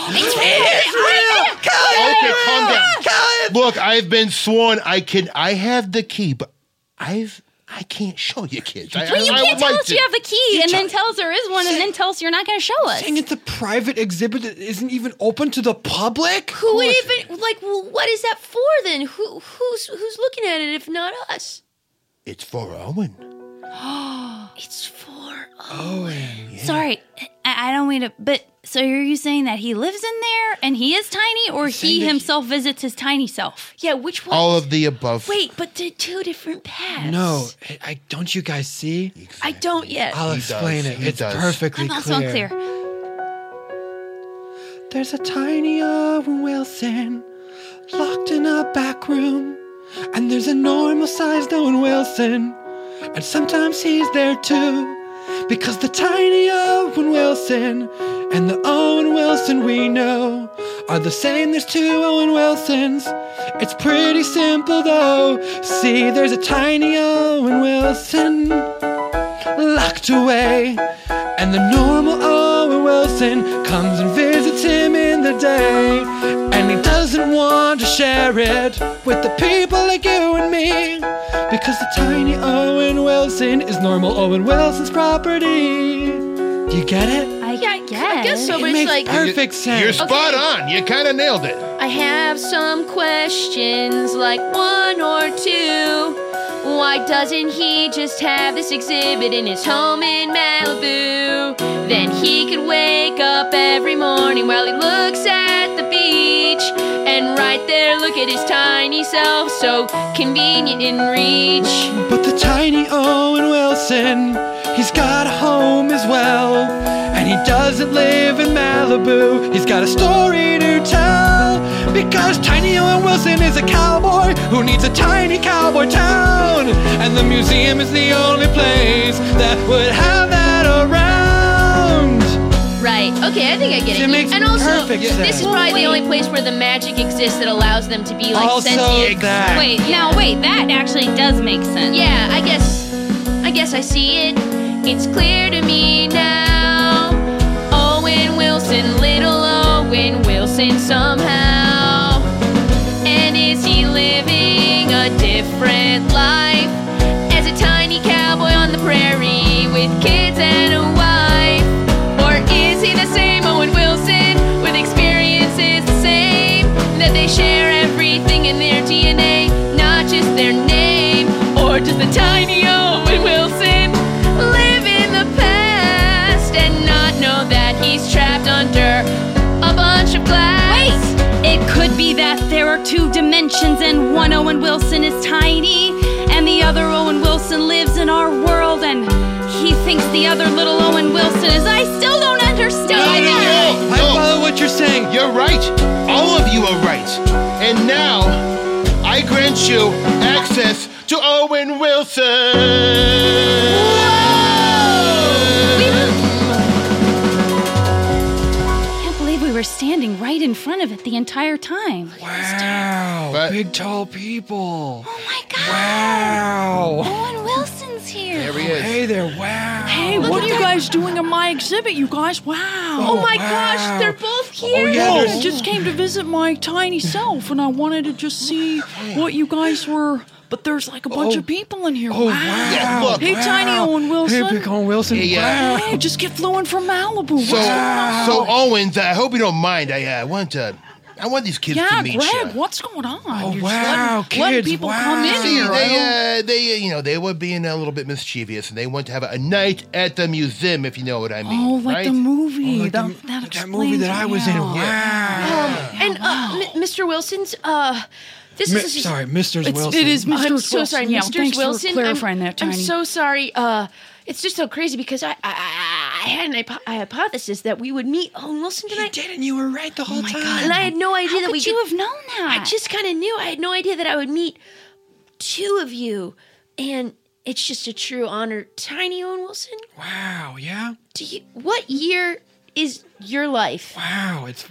It's Okay, calm down. Look, I've been sworn I have the key, but I can't show you kids. Well, you I can't would tell like us to. you have the key and then tell us there is one and then tell us you're not going to show us. Saying it's a private exhibit that isn't even open to the public? Who would even well, what is that for then? Who's looking at it if not us? It's for Owen. It's for Owen. Sorry, I don't mean to, but so are you saying that he lives in there and he is tiny, or he himself visits his tiny self? Yeah, which one? All of the above. Wait, but they're two different paths. No, I don't you guys see? I don't yet. I'll He explain does. it. He It's does. perfectly I'm also clear. unclear. There's a tiny Owen Wilson locked in a back room, and there's a normal-sized Owen Wilson, and sometimes he's there too, because the tiny Owen Wilson and the Owen Wilson we know are the same. There's two Owen Wilsons. It's pretty simple though. See, there's a tiny Owen Wilson locked away, and the normal Owen Wilson comes and visits him in the day, and he doesn't want to share it with the people like you and me, because the tiny Owen Wilson is normal Owen Wilson's property. Do you get it? I guess. I guess so, but it's like perfect sense. You're spot on. You kind of nailed it. I have some questions, like 1 or 2. Why doesn't he just have this exhibit in his home in Malibu? Then he could wake up every morning while he looks at the beach, and right there look at his tiny self, so convenient in reach. But the tiny Owen Wilson, he's got a home as well, and he doesn't live in Malibu. He's got a story to tell, because tiny Owen Wilson is a cowboy who needs a tiny cowboy town, and the museum is the only place that would have that around. Right, okay, I think I get it. It makes and also, perfect sense. this is probably the only place where the magic exists that allows them to be like Also sentient. that. Wait, that actually does make sense. Yeah, I guess I see it. It's clear to me now. Owen Wilson, little Owen Wilson somehow. And is he living a different life as a tiny cowboy on the prairie with kids and a wife? Or is he the same Owen Wilson with experiences the same, that they share everything in their DNA, not just their name? Or does the tiny Owen Wilson live in the past and not know that he's trapped under a bunch of glass? Wait, it could be that there are 2 dimensions and one Owen Wilson is tiny and the other Owen Wilson lives in our world and he thinks the other little Owen Wilson is. I still don't understand. No. I follow what you're saying. You're right. All of you are right. And now, I grant you access to Owen Wilson. We were standing right in front of it the entire time. Wow, But- big tall people. Oh my God! Wow. Owen Wilson's here. There he is. Hey there, wow. Hey, what are you guys doing in my exhibit, you guys? Wow. Oh my wow. gosh, they're both here. Oh, yeah, I there's- just came to visit my tiny self, and I wanted to just see what you guys were. But there's like a bunch of people in here. Oh, wow. Yeah, look. Hey, tiny Owen Wilson. Hey, big Owen Wilson. Yeah. Wow. Hey, just get flew in from Malibu. What's going on? So Owens, I hope you don't mind. I want these kids Yeah, to meet Greg, you. what's going on? Oh, You're wow, just letting kids, people wow. come in See, here. I don't- they were being a little bit mischievous, and they want to have a night at the museum, if you know what I mean. Oh, like right? the movie. Like that that explains movie that I was in. yeah. Wow. And Mr. Wilson's, this is Sorry, Mr. Wilson. It is Mr. I'm Wilson. so sorry, Yeah, Mr. thanks Wilson. for clarifying that, I'm Tiny. so sorry. It's just so crazy because I had an hypothesis that we would meet Owen Wilson You tonight. did, and you were right the whole time. And I had no idea How that could we you have known that? I just kind of knew. I had no idea that I would meet 2 of you, and it's just a true honor. Tiny Owen Wilson, Wow, yeah? what year is your life? Wow, it's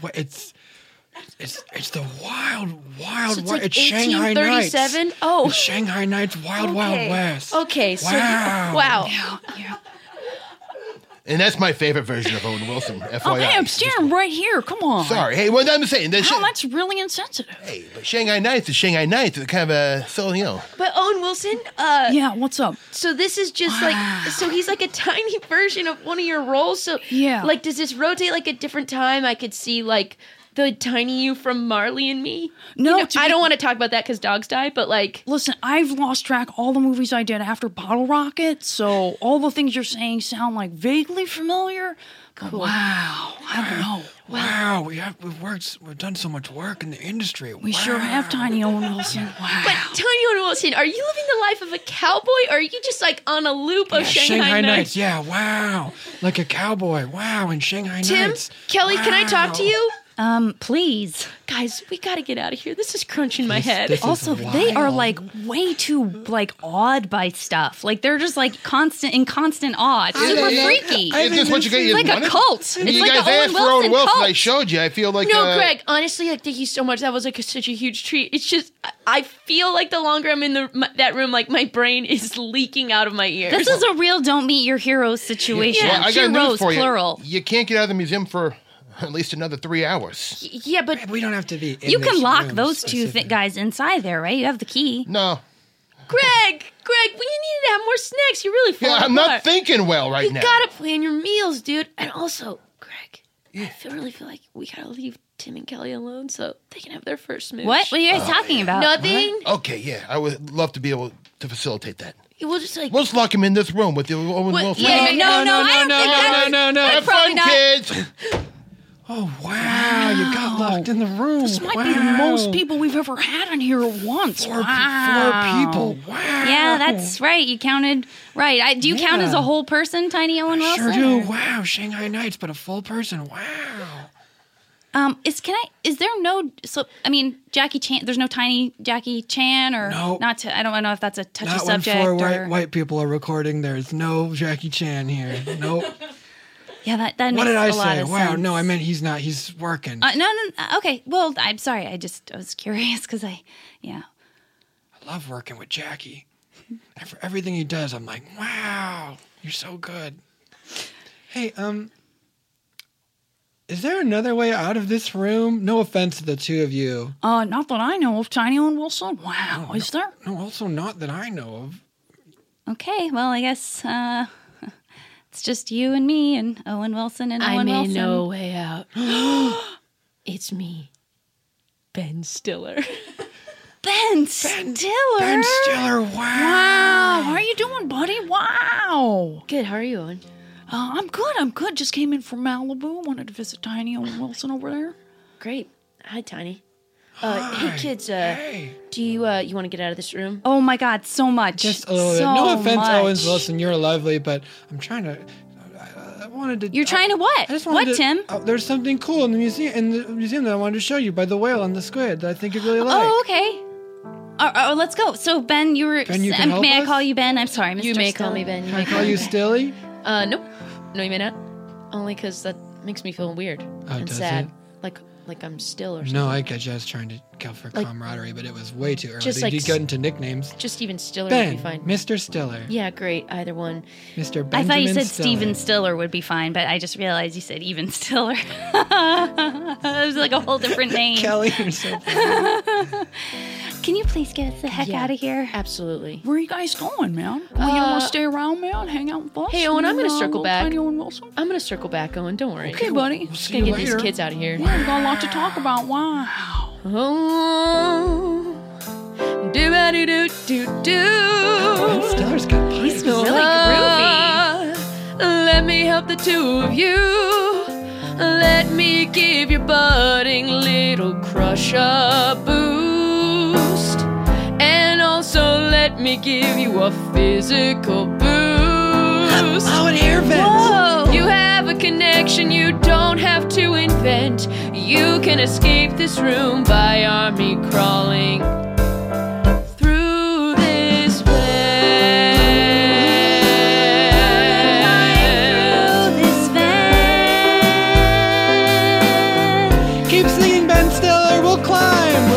the wild, So it's like it's Shanghai Nights. 1837? Oh. It's Shanghai Nights, Wild West. Okay, so Wow. wow. And that's my favorite version of Owen Wilson, FYI. Oh, hey, I'm standing right here. Come on. Sorry. Hey, what I'm saying, Wow, that's really insensitive. hey, but Shanghai Nights is Shanghai Nights. It's kind of a, But Owen Wilson, Yeah, what's up? so this is just like, so he's like a tiny version of one of your roles. So Yeah. like, does this rotate like a different time? I could see like the tiny you from Marley and Me. No, You know, to I be- don't want to talk about that because dogs die. But like, Listen, I've lost track all the movies I did after Bottle Rocket, so all the things you're saying sound like vaguely familiar. But wow, I don't know. Wow, we've done so much work in the industry. We sure have, Tiny Owen Wilson. Wow. but Tiny Owen Wilson, are you living the life of a cowboy, or are you just like on a loop of Shanghai Nights? Yeah, wow. Like a cowboy. Wow, in Shanghai Tim, Nights. Kelly, can I talk to you? Please. Guys, we gotta get out of here. This is crunching my head. this is Also, they are like way too like awed by stuff. Like they're just like in constant awe. It's super freaky. Is this what you guys It's like a wanted? cult. It's You like guys the Owen asked for Owen Wilson. I cult. showed you. I feel like No, Greg, honestly, like, thank you so much. That was like such a huge treat. It's just, I feel like the longer I'm in that room, like my brain is leaking out of my ears. This is a real don't meet your heroes situation. Well, I got news Heroes, for you. plural. You can't get out of the museum for at least another 3 hours. Yeah, but We don't have to be in You can this lock room those two specific. guys inside there, right? You have the key. No. Greg, well, you needed to have more snacks. You're really falling Yeah, I'm apart. not thinking well right You now. gotta plan your meals, dude. And also, Greg, really feel like we gotta leave Tim and Kelly alone so they can have their first smooch. What are you guys talking about? Nothing. Okay, yeah, I would love to be able to facilitate that. We'll just like We'll just lock him in this room with Owen Wilson. No, I don't think no. Have fun, kids. Oh, wow. You got locked in the room. This might be the most people we've ever had in here at once. Four people. Wow. Yeah, that's right. You counted right. Do you count as a whole person, Tiny Owen Wilson? Sure do. Wow. Shanghai Nights, but a full person. Wow. Jackie Chan, there's no Tiny Jackie Chan or no. Not to, I don't know if that's a touchy Not subject. When four white people are recording, there's no Jackie Chan here. Nope. Yeah, that makes what did I a lot say? of Wow, sense. no, I meant he's not. He's working. No. Okay, well, I'm sorry. I was curious because I love working with Jackie. And for everything he does, I'm like, wow, you're so good. Hey, is there another way out of this room? No offense to the two of you. Not that I know of, Tiny Owen Wilson. Wow, is there? No, also not that I know of. Okay, well, I guess it's just you and me and Owen Wilson and Owen Wilson. I may know a way out. It's me, Ben Stiller. Ben Stiller? Ben Stiller, wow. How are you doing, buddy? Wow. Good, how are you, Owen? I'm good. Just came in from Malibu. Wanted to visit Tiny Owen Wilson over there. Great. Hi, Tiny. Hey, kids, do you want to get out of this room? Oh, my God, so much. Just a little bit. No offense, Owen Wilson, you're lovely, but I'm trying to... I wanted to... You're trying to what? What, Tim? There's something cool in the museum that I wanted to show you by the whale and the squid that I think you'd really like. Oh, okay. Let's go. So, Ben, you were... Ben, you can help may us? I call you Ben? I'm sorry, Mr. You may Stiller. call me Ben. Can I call you Stilly? Nope. No, you may not. Only because that makes me feel weird and does sad. it? Like I'm still or something. No, I get you. I was trying to go for camaraderie, but it was way too early. Just Did you get into nicknames? Just even Stiller Ben, would be fine. Mr. Stiller. Yeah, great. Either one. Mr. Benjamin I thought you said Stiller. Steven Stiller would be fine, but I just realized you said even Stiller. It was like a whole different name. Kelly, you're so funny. Can you please get us the heck out of here? Absolutely. Where are you guys going, man? You want to stay around, man? Hang out with us? Hey, Owen, I'm going to circle back. Tiny Owen Wilson? I'm going to circle back, Owen. Don't worry. Okay, buddy. Just going to get these kids out of here. Yeah, we got a lot to talk about. Wow. Oh, do-ba-do-do-do-do. Ben Stiller's got pipes. He's really groovy. Let me help the two of you. Let me give your budding little crush a boost. And also let me give you a physical boost. Oh, an air vent. Whoa. You have a connection you don't have to invent. You can escape this room by army crawling through this vent. Keep singing, Ben Stiller. We'll climb.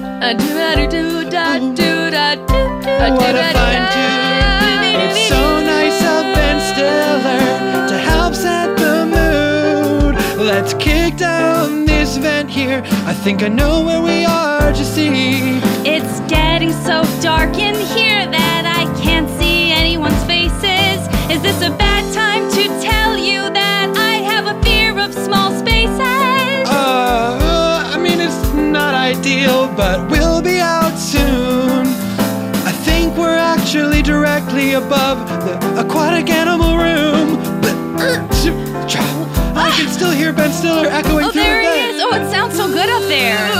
What a fine tune. It's so nice of Ben Stiller to help set the mood. Let's kick down this vent here. I think I know where we are, just see. It's getting so dark in here that I can't see anyone's faces. Is this a bad time to tell you that I have a fear of small spaces? I mean, it's not ideal, but we'll be out soon. I think we're actually directly above the aquatic animal room. I can still hear Ben Stiller echoing Oh, through there the he vent. is. Oh, it sounds so good up there.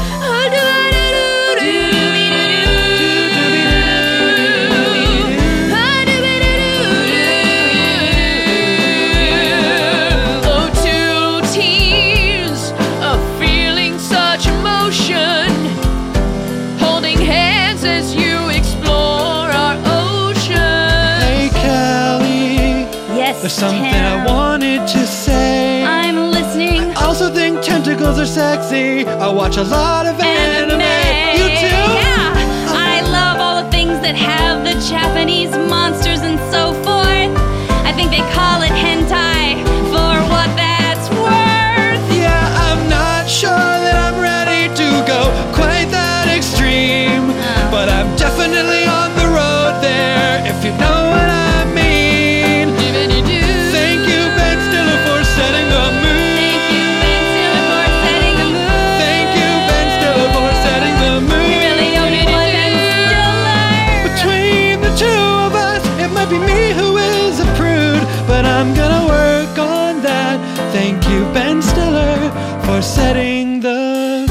Oh, two teens of feeling such emotion, holding hands as you explore our ocean. Hey, Kelly. Yes, There's something Tim. I wanted to say. I'm listening. I also think tentacles are sexy. I watch a lot of anime. You too? Yeah. I love all the things that have the Japanese monsters and so forth. I think they call it hentai for what that's worth. Yeah, I'm not sure that I'm ready to go quite that extreme. But I'm definitely on the road there, if you know what I mean. Thank you, Ben Stiller, for setting the mood. Thank you, Sing the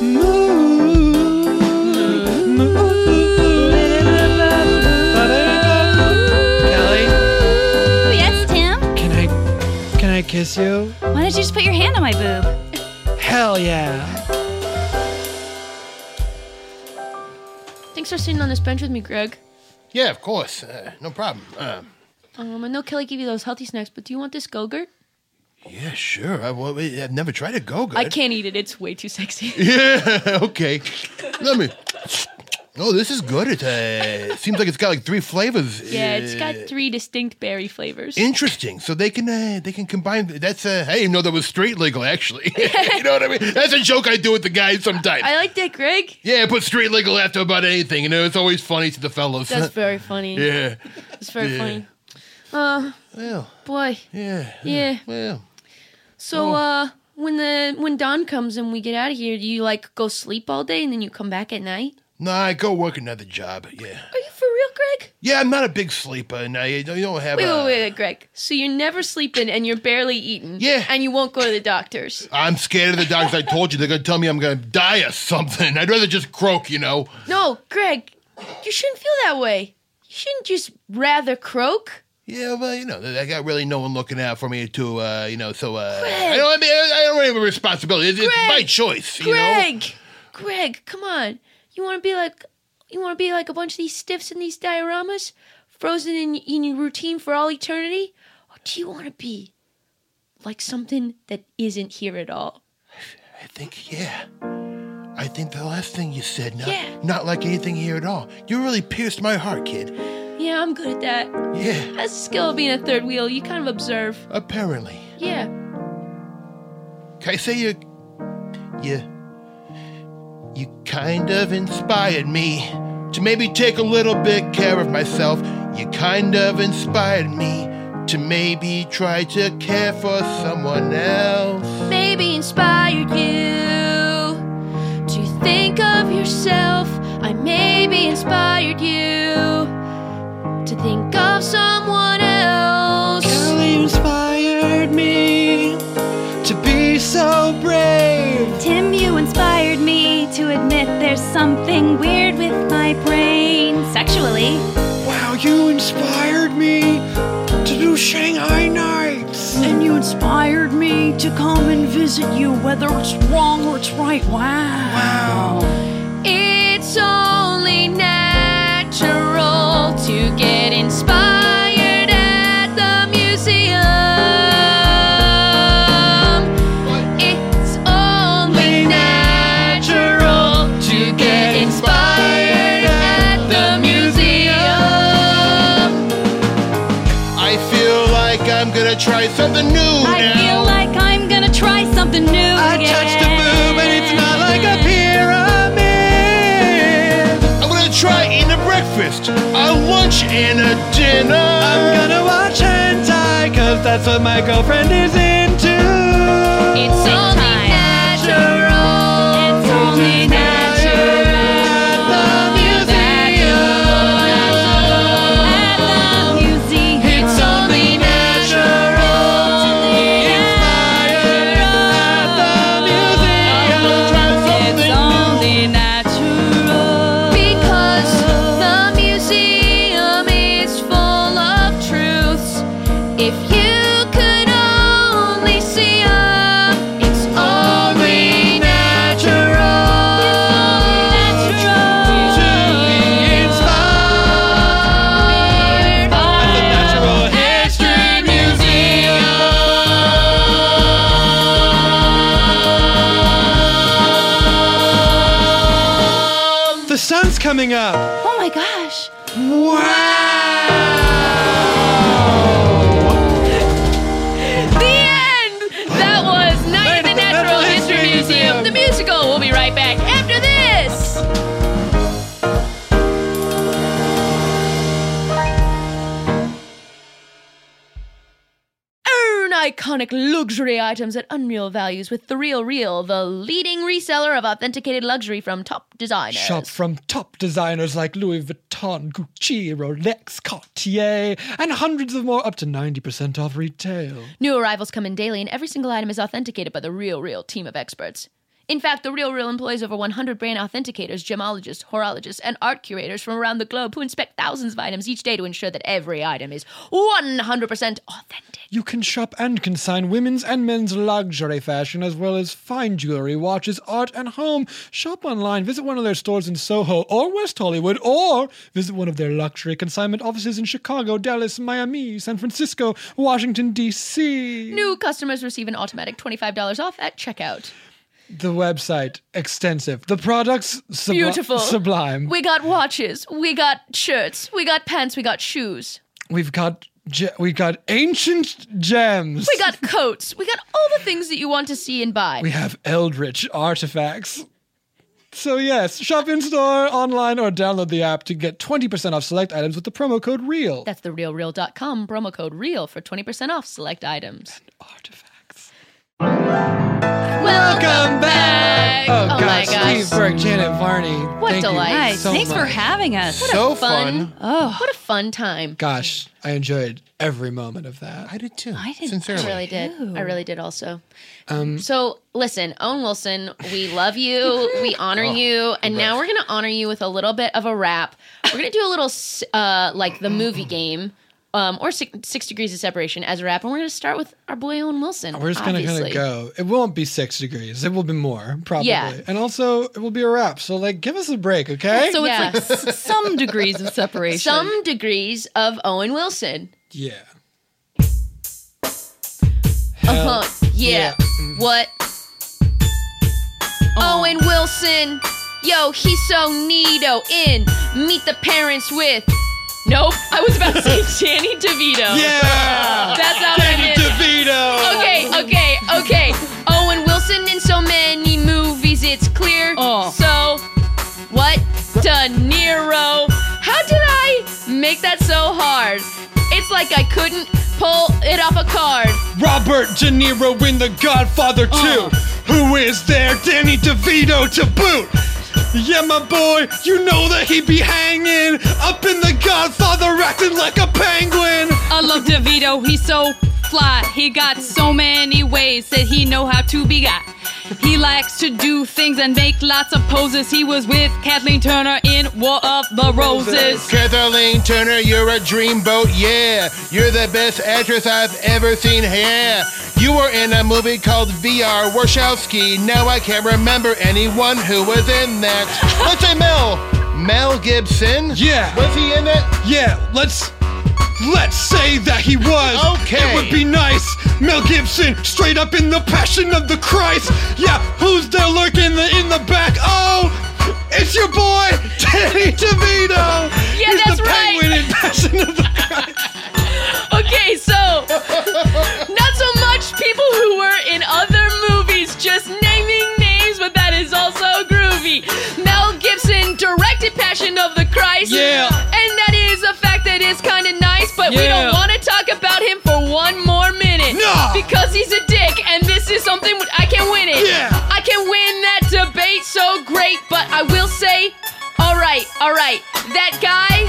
Kelly, Yes, Tim? can I kiss you? Why don't you just put your hand on my boob? Hell yeah. Thanks for sitting on this bench with me, Greg. Yeah, of course. No problem. I know Kelly gave you those healthy snacks, but do you want this Go-Gurt? Yeah, sure. I've never tried a Go-Gurt. I can't eat it. It's way too sexy. Yeah, okay. Let me. Oh, this is good. It seems like it's got like 3 flavors. Yeah, it's got 3 distinct berry flavors. Interesting. So they can combine. That's I didn't even know that was street legal. Actually, you know what I mean? That's a joke I do with the guys sometimes. I like that, Greg. Yeah, I put street legal after about anything. You know, it's always funny to the fellows. That's very funny. Yeah, it's very funny. Well, boy. Yeah. Well. So, when dawn comes and we get out of here, do you like go sleep all day and then you come back at night? No, I go work another job. Yeah. Are you for real, Greg? Yeah, I'm not a big sleeper, and I don't have. Wait, Greg. So you're never sleeping and you're barely eating. Yeah. And you won't go to the doctors. I'm scared of the doctors. I told you they're gonna tell me I'm gonna die or something. I'd rather just croak, you know. No, Greg, you shouldn't feel that way. You shouldn't just rather croak. Yeah, well, you know, I got really no one looking out for me to, you know, so, I don't have a responsibility. It's my choice, you know? Greg, come on. You want to be like a bunch of these stiffs in these dioramas, frozen in your routine for all eternity? Or do you want to be like something that isn't here at all? I think, yeah. I think the last thing you said, not like anything here at all. You really pierced my heart, kid. Yeah, I'm good at that. Yeah. That's the skill of being a third wheel. You kind of observe. Apparently. Yeah. Can I say you kind of inspired me to maybe take a little bit care of myself. You kind of inspired me to maybe try to care for someone else. Maybe inspired you to think of yourself. I maybe inspired you to think of someone else. Kelly inspired me to be so brave. Tim, you inspired me to admit there's something weird with my brain. Sexually. Wow, you inspired me to do Shanghai Nights. And you inspired me to come and visit you, whether it's wrong or it's right. Wow. It's only natural to get inspired at the museum. It's only natural to get inspired at the museum. I feel like I'm gonna try something new I now. feel like I'm gonna try something new. I touched a boob and it's not like a pyramid. I'm gonna try eating a breakfast, a lunch, and a dinner. I'm gonna watch hentai, cause that's what my girlfriend is into. It's only natural. It's only natural. At the museum. It's only natural to be inspired at the museum. I'm gonna try something new. Because the museum is full of truths. If you could only see 'em, it's only natural. To be inspired At the Natural History Museum. The sun's coming up. Oh my gosh. The end! That was Night at the Natural History Museum, the musical. We'll be right back after this. Earn iconic luxury items at unreal values with The Real Real, the leading reseller of authenticated luxury from top designers. Shop from top designers like Louis Vuitton, Gucci, Rolex, Cartier, and hundreds of more, up to 90% off retail. New arrivals come in daily, and every single item is authenticated by The Real Real team of experts. In fact, The RealReal employs over 100 brand authenticators, gemologists, horologists, and art curators from around the globe who inspect thousands of items each day to ensure that every item is 100% authentic. You can shop and consign women's and men's luxury fashion, as well as fine jewelry, watches, art, and home. Shop online, visit one of their stores in Soho or West Hollywood, or visit one of their luxury consignment offices in Chicago, Dallas, Miami, San Francisco, Washington, D.C. New customers receive an automatic $25 off at checkout. The website, extensive. The products, Beautiful. Sublime. We got watches, we got shirts, we got pants, we got shoes. We got ancient gems. We got coats. We got all the things that you want to see and buy. We have eldritch artifacts. So yes, shop in-store, online, or download the app to get 20% off select items with the promo code REAL. That's therealreal.com, promo code REAL for 20% off select items. And artifacts. Welcome back! Oh my gosh, gosh. Steve Burke, Janet Varney. What thank delight. you Nice. so Thanks for much. having us. So fun. Oh, What a fun time. Gosh, I enjoyed every moment of that. I did too. I did. Sincerely. I really did. I really did also. So listen, Owen Wilson, we love you. We honor you. And now we're going to honor you with a little bit of a rap. We're going to do a little like the movie game. Or 6 Degrees of Separation as a rap. And we're going to start with our boy Owen Wilson. We're just going to kind of go. It won't be 6 degrees. It will be more, probably. Yeah. And also, it will be a rap. So, like, give us a break, okay? so Yeah. it's like some degrees of separation. Some degrees of Owen Wilson. Yeah. Yeah. What? Owen Wilson. Yo, he's so neato. In Meet the Parents with... Nope, I was about to say Danny DeVito. Yeah! That's how Danny it is. DeVito! Okay. Owen Wilson in so many movies, it's clear. So, what? De Niro. How did I make that so hard? It's like I couldn't pull it off a card. Robert De Niro in The Godfather 2. Who is there? Danny DeVito to boot. Yeah, my boy, you know that he be hanging up in The Godfather acting like a penguin. I love DeVito, he's so fly. He got so many ways that he know how to be got. He likes to do things and make lots of poses. He was with Kathleen Turner in War of the Roses. Kathleen Turner, you're a dreamboat, yeah. You're the best actress I've ever seen, yeah. You were in a movie called VR Warshawski. Now I can't remember anyone who was in that. Let's say Mel Gibson. Yeah. Was he in it? Yeah, let's say that he was. Okay. It would be nice. Mel Gibson, straight up in the Passion of the Christ. Yeah, who's there lurking in the back? Oh, it's your boy, Danny DeVito. Yeah, He's that's the right. penguin in Passion of the Christ. Okay, so not so much people who were in other movies, just naming names, but that is also groovy. Mel Gibson directed Passion of the Christ. Yeah. And that is a fact that is kind of nice, but we Yeah. don't want to talk about him for one more minute. No. Because he's a dick, and this is something I can win it. Yeah. I can win that debate so great, but I will say, all right. That guy,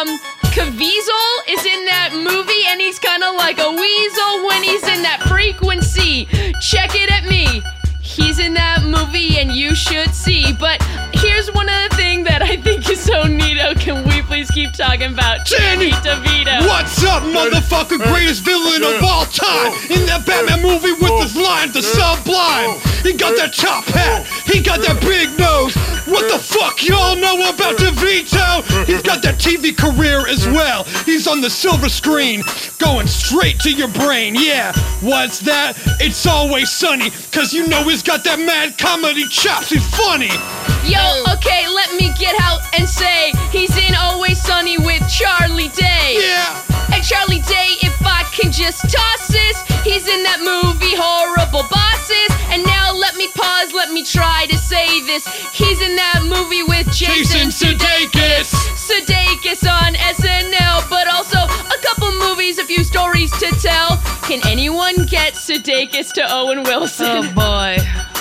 Caviezel is in that movie, and he's kind of like a weasel when he's in that Frequency. Check it at me. He's in that movie, and you should see. But here's one other thing that I think is so neato. Can we please keep talking about Danny DeVito? What's up, motherfucker? Greatest villain of all time. In that Batman movie with his line, the Sublime. He got that top hat. He got that big nose. What the fuck y'all know about DeVito? He's got that TV career as well. He's on the silver screen, going straight to your brain. Yeah, what's that? It's Always Sunny, cause you know he's got that mad comedy chops. He's funny. Yo, okay, let me get out and say he's in Always Sunny with Charlie Day. Yeah. And Charlie Day, if I can just toss this, he's in that movie Horrible Bosses. And now let me pause, let me try to say this. He's in that movie with Jason Sudeikis. Sudeikis on SNL, but also a couple movies, a few stories to tell. Can anyone get Sudeikis to Owen Wilson? Oh boy.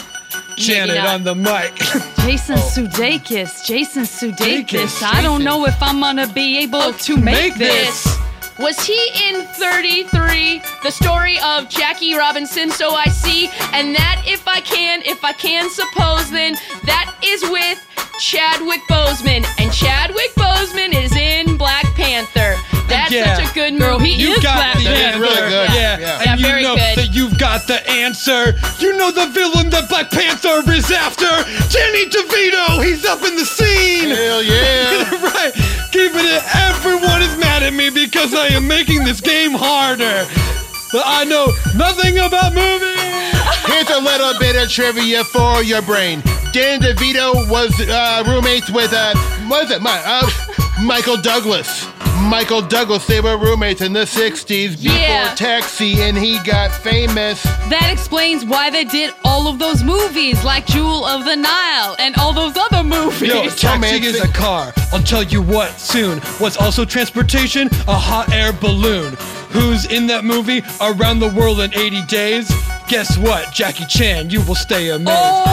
Janet not. on the mic. Jason Sudeikis. I don't know if I'm gonna be able to make this. Was he in 33, the story of Jackie Robinson, so I see? And that, if I can suppose, then that is with Chadwick Boseman. And Chadwick Boseman is in Black Panther. That's such a good movie. You got the answer. Really good. Yeah. Yeah, And you very know good. that you've got the answer. You know the villain that Black Panther is after. Danny DeVito. He's up in the scene. Hell yeah. Right. Keeping it. Everyone is mad at me because I am making this game harder. But I know nothing about movies. Here's a little bit of trivia for your brain. Dan DeVito was roommates with, Michael Douglas. Michael Douglas, they were roommates in the 60s before Taxi, and he got famous. That explains why they did all of those movies, like Jewel of the Nile and all those other movies. Yo, taxi is a car. I'll tell you what soon. What's also transportation? A hot air balloon. Who's in that movie? Around the World in 80 Days? Guess what? Jackie Chan, you will stay amazed.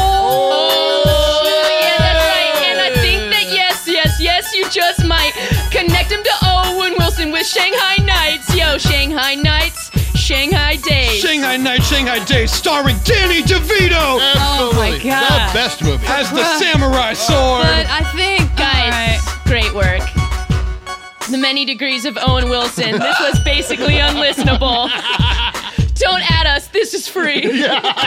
Oh, yeah, that's right. And I think that yes, you just might connect him to Owen Wilson with Shanghai Nights. Yo, Shanghai Nights, Shanghai Days. Shanghai Night, Shanghai Days, starring Danny DeVito. Absolutely. Oh my God. The best movie. Has the samurai sword. But I think, Guys, great work. The Many Degrees of Owen Wilson. This was basically unlistenable. Don't add us. This is free.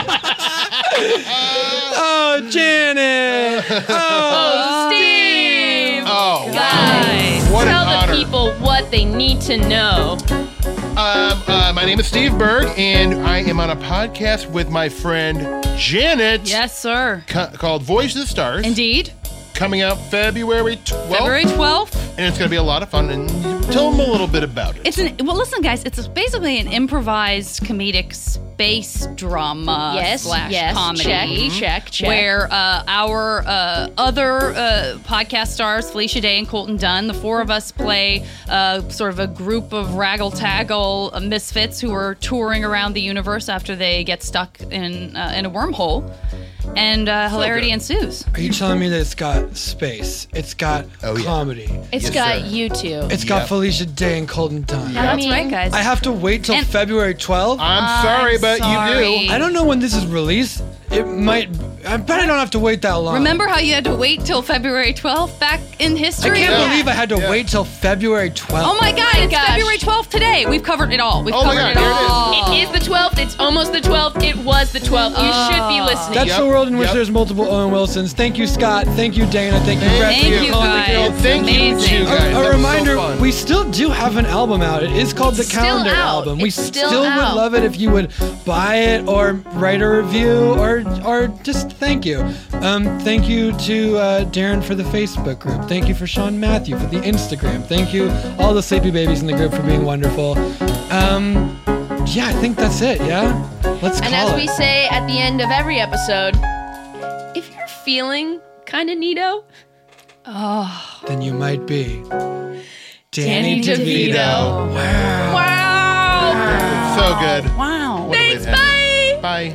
Oh, Janet. Oh, Steve. Oh, Guys, what an tell honor. the people what they need to know. My name is Steve Berg, and I am on a podcast with my friend Janet. yes, sir. Called Voice of the Stars. Indeed. Coming out February 12th. February 12th. And it's going to be a lot of fun. And tell them a little bit about it. Well, listen, guys. It's basically an improvised comedic space drama Yes, / comedy. check. Where our other podcast stars, Felicia Day and Colton Dunn, the four of us play sort of a group of raggle-taggle misfits who are touring around the universe after they get stuck in a wormhole. And hilarity ensues. Are you telling me that it's got space? It's got comedy. It's got you two. It's got Felicia Day and Colton Dunn. That's right, guys. I have to wait till February 12th? I'm sorry, but you do. I don't know when this is released. It might... I bet I don't have to wait that long. Remember how you had to wait till February 12th back in history? I can't believe I had to wait till February 12th. Oh my God, it's February 12th today. We've covered it all. We've covered it all. It is the 12th. It's almost the 12th. It was the 12th. You should be listening. That's the world in which there's multiple Owen Wilsons. Thank you, Scott. Thank you, Dana. Thank you, Brett. Thank you, guys. Thank you, guys. A reminder, So fun. we still do have an album out. It is called The Calendar Album. We It's still still would out. love it if you would buy it or write a review or just thank you. Thank you to Darren for the Facebook group. Thank you for Sean Matthew for the Instagram. Thank you all the Sleepy Babies in the group for being wonderful. Yeah, I think that's it, yeah? Let's call And as it. we say at the end of every episode, if you're feeling kind of neato, Then you might be Danny DeVito. Wow. Wow. So good. Wow. Thanks, bye. Bye.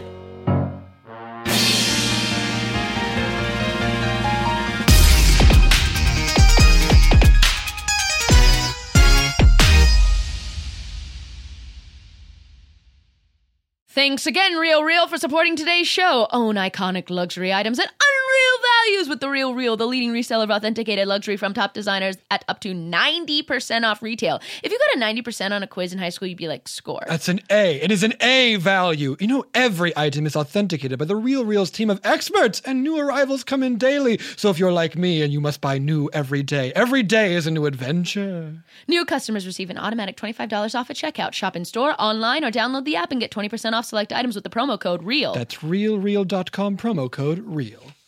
Thanks again, Real, for supporting today's show. Own iconic luxury items at unreal values with The Real, the leading reseller of authenticated luxury from top designers at up to 90% off retail. If you got a 90% on a quiz in high school, you'd be like, score. That's an A. It is an A value. You know, every item is authenticated by The Real's team of experts, and new arrivals come in daily. So if you're like me and you must buy new every day is a new adventure. New customers receive an automatic $25 off at checkout. Shop in store, online, or download the app and get 20% off select items with the promo code REAL. That's realreal.com, promo code REAL.